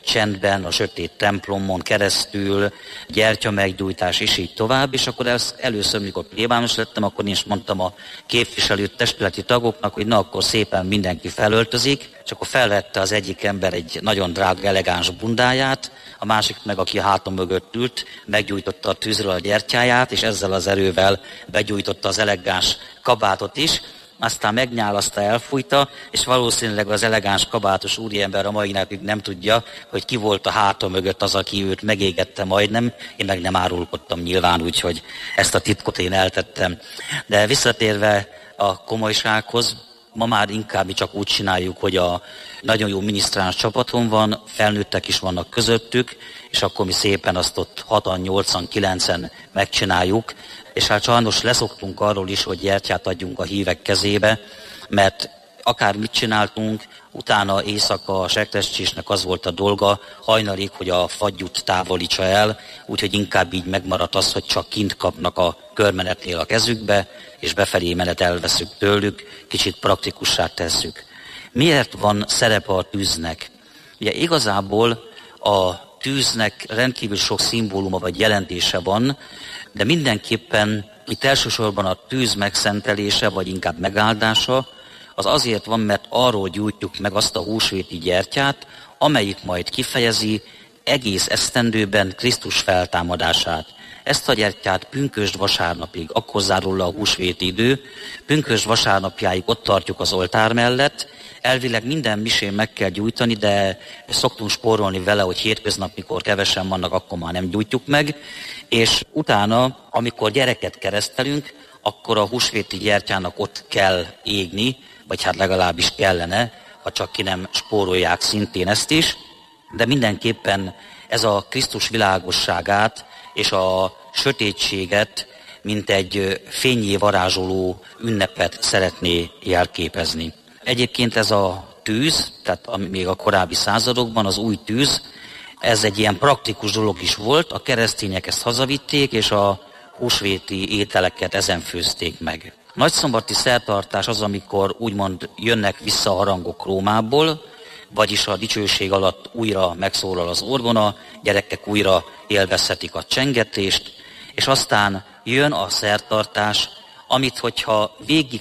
csendben, a sötét templomon keresztül, gyertya meggyújtás, és így tovább, és akkor először, mikor plébános lettem, akkor én is mondtam a képviselő testületi tagoknak, hogy na, akkor szépen mindenki felöltözik, és akkor felvette az egyik ember egy nagyon drága, elegáns bundáját, a másik meg, aki a hátam mögött ült, meggyújtotta a tűzről a gyertyáját, és ezzel az erővel begyújtotta az elegáns kabátot is, aztán megnyálaszta, elfújta, és valószínűleg az elegáns kabátos úriember a mai napig nem tudja, hogy ki volt a háta mögött az, aki őt megégette majdnem. Én meg nem árulkodtam nyilván, úgyhogy ezt a titkot én eltettem. De visszatérve a komolysághoz, ma már inkább mi csak úgy csináljuk, hogy a nagyon jó minisztráns csapaton van, felnőttek is vannak közöttük, és akkor mi szépen azt ott 6-an, 8-an, 9-en megcsináljuk, és hát sajnos leszoktunk arról is, hogy gyertyát adjunk a hívek kezébe, mert akár mit csináltunk, utána éjszaka a sekrestésnek az volt a dolga, hajnalig, hogy a fagyút távolítsa el, úgyhogy inkább így megmaradt az, hogy csak kint kapnak a körmenetnél a kezükbe, és befelé menet elveszük tőlük, kicsit praktikussá tesszük. Miért van szerepe a tűznek? Ugye igazából a tűznek rendkívül sok szimbóluma vagy jelentése van, de mindenképpen itt elsősorban a tűz megszentelése, vagy inkább megáldása, az azért van, mert arról gyújtjuk meg azt a húsvéti gyertyát, amelyik majd kifejezi egész esztendőben Krisztus feltámadását. Ezt a gyertyát pünkösd vasárnapig, akkor zárul le a húsvéti idő, pünkösd vasárnapjáig ott tartjuk az oltár mellett, elvileg minden misén meg kell gyújtani, de szoktunk spórolni vele, hogy hétköznap, mikor kevesen vannak, akkor már nem gyújtjuk meg, és utána, amikor gyereket keresztelünk, akkor a húsvéti gyertyának ott kell égni, vagy hát legalábbis kellene, ha csak ki nem spórolják szintén ezt is, de mindenképpen ez a Krisztus világosságát és a sötétséget, mint egy fénnyé varázsoló ünnepet szeretné jelképezni. Egyébként ez a tűz, tehát még a korábbi századokban az új tűz, ez egy ilyen praktikus dolog is volt, a keresztények ezt hazavitték, és a húsvéti ételeket ezen főzték meg. Nagyszombati szertartás az, amikor úgymond jönnek vissza a harangok Rómából, vagyis a dicsőség alatt újra megszólal az orgona, gyerekek újra élvezhetik a csengetést, és aztán jön a szertartás, amit hogyha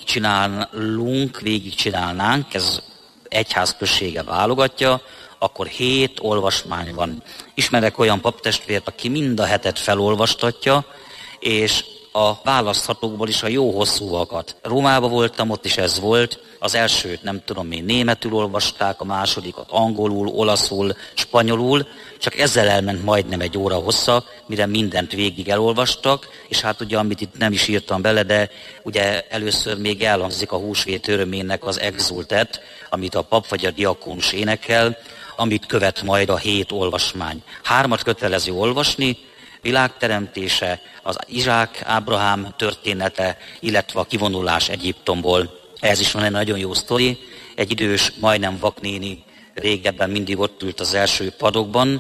végigcsinálnánk, ez egyház községe válogatja, akkor 7 olvasmány van. Ismerek olyan paptestvért, aki mind a 7 felolvastatja, és a választhatókból is a jó hosszúakat. Rómában voltam, ott is ez volt. Az elsőt nem tudom én németül olvasták, a másodikat angolul, olaszul, spanyolul, csak ezzel elment majdnem 1 óra hossza, mire mindent végig elolvastak, és hát ugye, amit itt nem is írtam bele, de ugye először még elhangzik a húsvét örömének az exultet, amit a pap vagy a diakónus énekel, amit követ majd a 7 olvasmány. 3 kötelező olvasni, világteremtése, az Izsák, Ábrahám története, illetve a kivonulás Egyiptomból. Ez is van egy nagyon jó sztori. Egy idős, majdnem vaknéni régebben mindig ott ült az első padokban,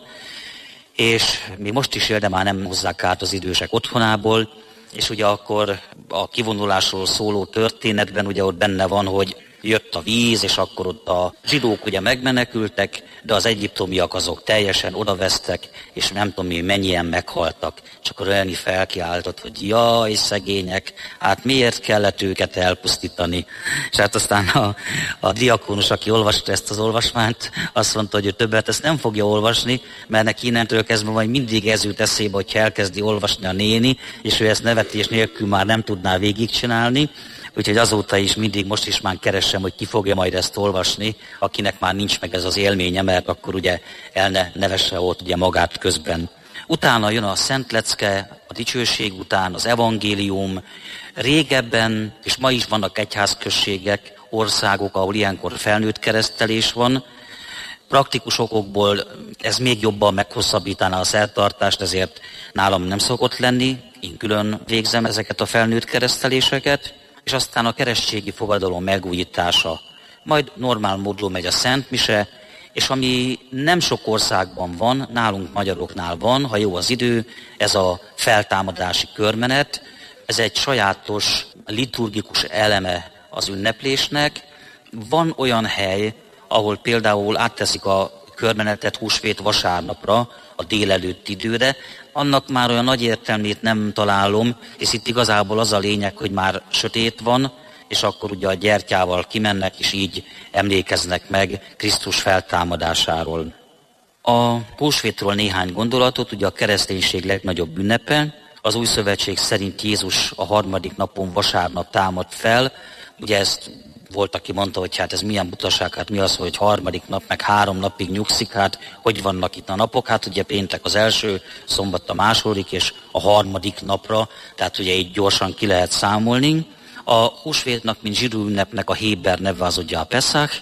és még most is él, de már nem hozzák át az idősek otthonából, és ugye akkor a kivonulásról szóló történetben ugye ott benne van, hogy jött a víz, és akkor ott a zsidók ugye megmenekültek, de az egyiptomiak azok teljesen odavesztek, és nem tudom én mennyien meghaltak. Csak a Reni felkiáltott, hogy jaj, szegények, hát miért kellett őket elpusztítani. És hát aztán a diakónus, aki olvasta ezt az olvasmányt, azt mondta, hogy ő többet ezt nem fogja olvasni, mert neki innentől kezdve majd mindig ez jut eszébe, hogy elkezdi olvasni a néni, és ő ezt nevetés nélkül már nem tudná végigcsinálni. Úgyhogy azóta is mindig, most is már keresem, hogy ki fogja majd ezt olvasni, akinek már nincs meg ez az élménye, mert akkor ugye el ne nevesse ott ugye magát közben. Utána jön a Szent Lecke, a dicsőség után az evangélium. Régebben, és ma is vannak egyházközségek, országok, ahol ilyenkor felnőtt keresztelés van. Praktikus okokból ez még jobban meghosszabbítaná a szertartást, ezért nálam nem szokott lenni. Én külön végzem ezeket a felnőtt kereszteléseket. És aztán a keresztségi fogadalom megújítása. Majd normál módon megy a Szent Mise, és ami nem sok országban van, nálunk magyaroknál van, ha jó az idő, ez a feltámadási körmenet, ez egy sajátos liturgikus eleme az ünneplésnek. Van olyan hely, ahol például átteszik a körbenetet húsvét vasárnapra, a délelőtt időre. Annak már olyan nagy értelmét nem találom, és itt igazából az a lényeg, hogy már sötét van, és akkor ugye a gyertyával kimennek, és így emlékeznek meg Krisztus feltámadásáról. A húsvétról néhány gondolatot, ugye a kereszténység legnagyobb ünnepe. Az Új Szövetség szerint Jézus a harmadik napon vasárnap támad fel. Ugye ezt volt, aki mondta, hogy hát ez milyen butaság, hát mi az, hogy harmadik nap, meg 3 napig nyugszik, hát hogy vannak itt a napok? Hát ugye péntek az első, szombat a második, és a harmadik napra, tehát ugye így gyorsan ki lehet számolni. A húsvétnak, mint zsidó ünnepnek a héber neve az ugye a Peszach,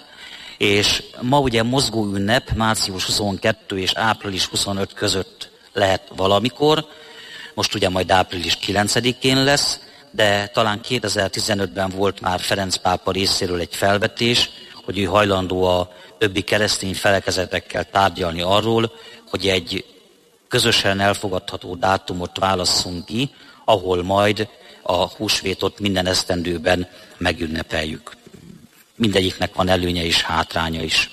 és ma ugye mozgó ünnep, március 22 és április 25 között lehet valamikor, most ugye majd április 9-én lesz, de talán 2015-ben volt már Ferenc pápa részéről egy felvetés, hogy ő hajlandó a többi keresztény felekezetekkel tárgyalni arról, hogy egy közösen elfogadható dátumot válasszunk ki, ahol majd a húsvétot minden esztendőben megünnepeljük. Mindegyiknek van előnye és hátránya is.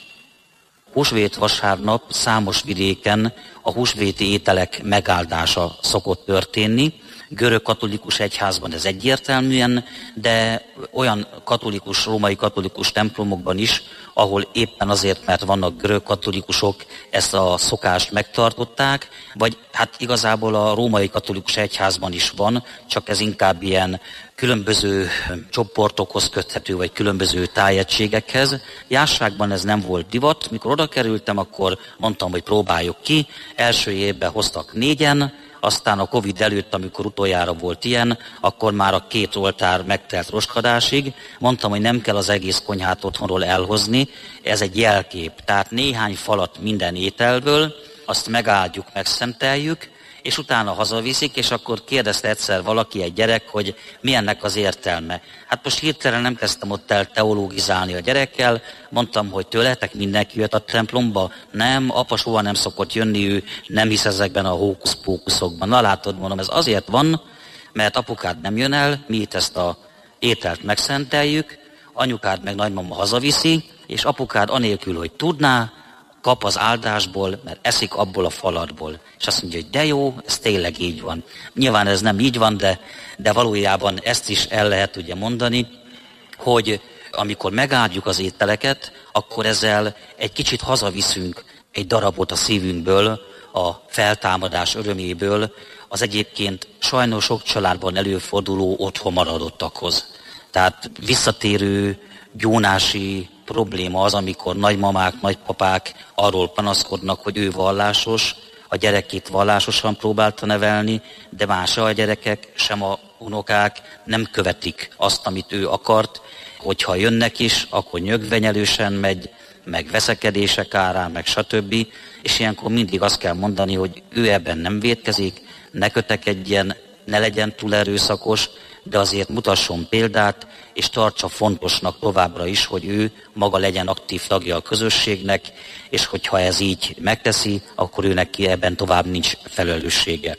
Húsvét vasárnap számos vidéken a húsvéti ételek megáldása szokott történni. Görög katolikus egyházban ez egyértelműen, de olyan katolikus, római katolikus templomokban is, ahol éppen azért, mert vannak görög katolikusok, ezt a szokást megtartották, vagy hát igazából a római katolikus egyházban is van, csak ez inkább ilyen különböző csoportokhoz köthető, vagy különböző tájegységekhez. Jásságban ez nem volt divat. Mikor oda kerültem, akkor mondtam, hogy próbáljuk ki. Első évben hoztak 4-en, aztán a Covid előtt, amikor utoljára volt ilyen, akkor már a 2 oltár megtelt roskadásig. Mondtam, hogy nem kell az egész konyhát otthonról elhozni, ez egy jelkép. Tehát néhány falat minden ételből, azt megáldjuk, megszenteljük, és utána hazaviszik, és akkor kérdezte egyszer valaki, egy gyerek, hogy mi ennek az értelme. Hát most hirtelen nem kezdtem ott el teológizálni a gyerekkel, mondtam, hogy tőletek mindenki jött a templomba. Nem, apa soha nem szokott jönni, ő nem hisz ezekben a hókusz-pókuszokban. Na látod, mondom, ez azért van, mert apukád nem jön el, mi itt ezt a ételt megszenteljük, anyukád meg nagymama hazaviszi, és apukád anélkül, hogy tudná, kap az áldásból, mert eszik abból a falatból. És azt mondja, hogy de jó, ez tényleg így van. Nyilván ez nem így van, de valójában ezt is el lehet ugye mondani, hogy amikor megáldjuk az ételeket, akkor ezzel egy kicsit hazaviszünk egy darabot a szívünkből, a feltámadás öröméből, az egyébként sajnos sok családban előforduló otthon maradottakhoz. Tehát visszatérő gyónási probléma az, amikor nagymamák, nagypapák arról panaszkodnak, hogy ő vallásos, a gyerekét vallásosan próbálta nevelni, de más a gyerekek, sem a unokák nem követik azt, amit ő akart, hogyha jönnek is, akkor nyögvenyelősen megy, meg veszekedések árán, meg stb. És ilyenkor mindig azt kell mondani, hogy ő ebben nem vétkezik, ne kötekedjen, ne legyen túl erőszakos, de azért mutasson példát, és tartsa fontosnak továbbra is, hogy ő maga legyen aktív tagja a közösségnek, és hogyha ez így megteszi, akkor őnek ebben tovább nincs felelőssége.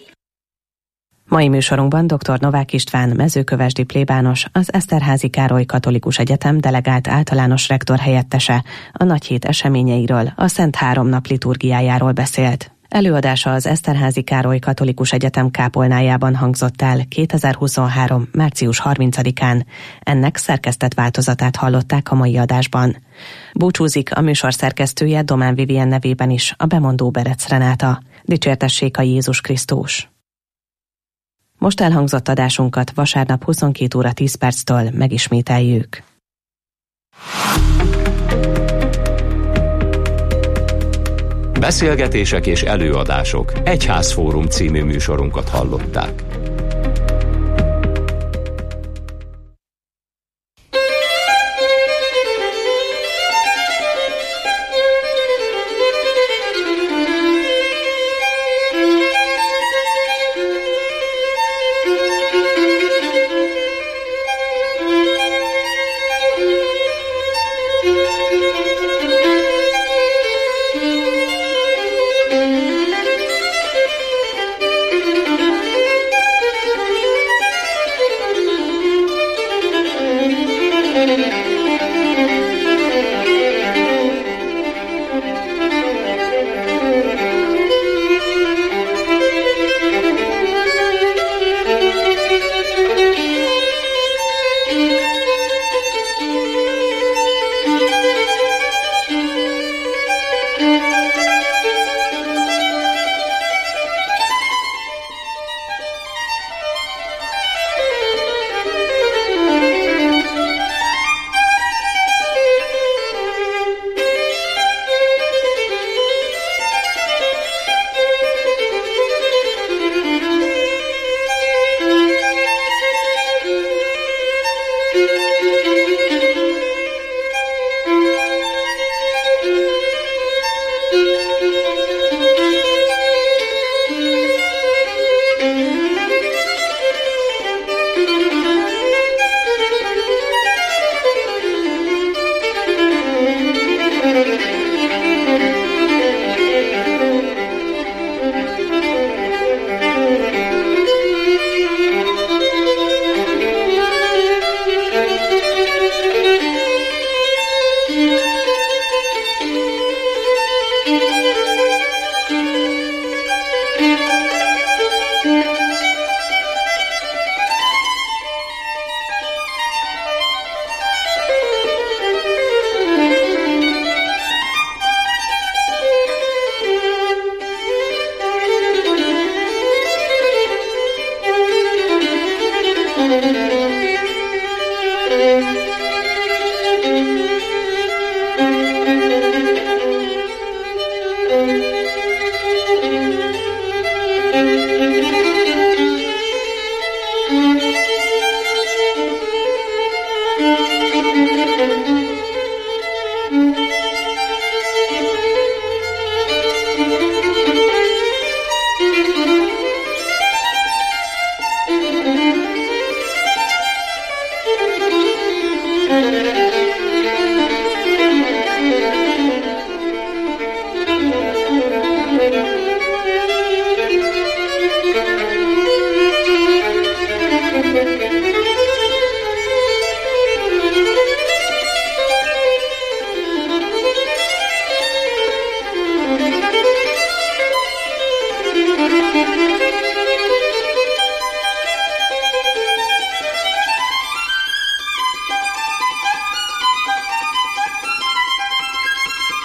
Mai műsorunkban dr. Novák István mezőkövesdi plébános, az Eszterházy Károly Katolikus Egyetem delegált általános rektor helyettese a Nagyhét eseményeiről, a Szent Háromnap liturgiájáról beszélt. Előadása az Eszterházy Károly Katolikus Egyetem kápolnájában hangzott el 2023. március 30-án. Ennek szerkesztett változatát hallották a mai adásban. Búcsúzik a műsor szerkesztője Domán Vivien nevében is, a bemondó Berec Renáta. Dicsértessék a Jézus Krisztus! Most elhangzott adásunkat vasárnap 22 óra 10 perctől megismételjük. Beszélgetések és előadások. Egyházfórum című műsorunkat hallották.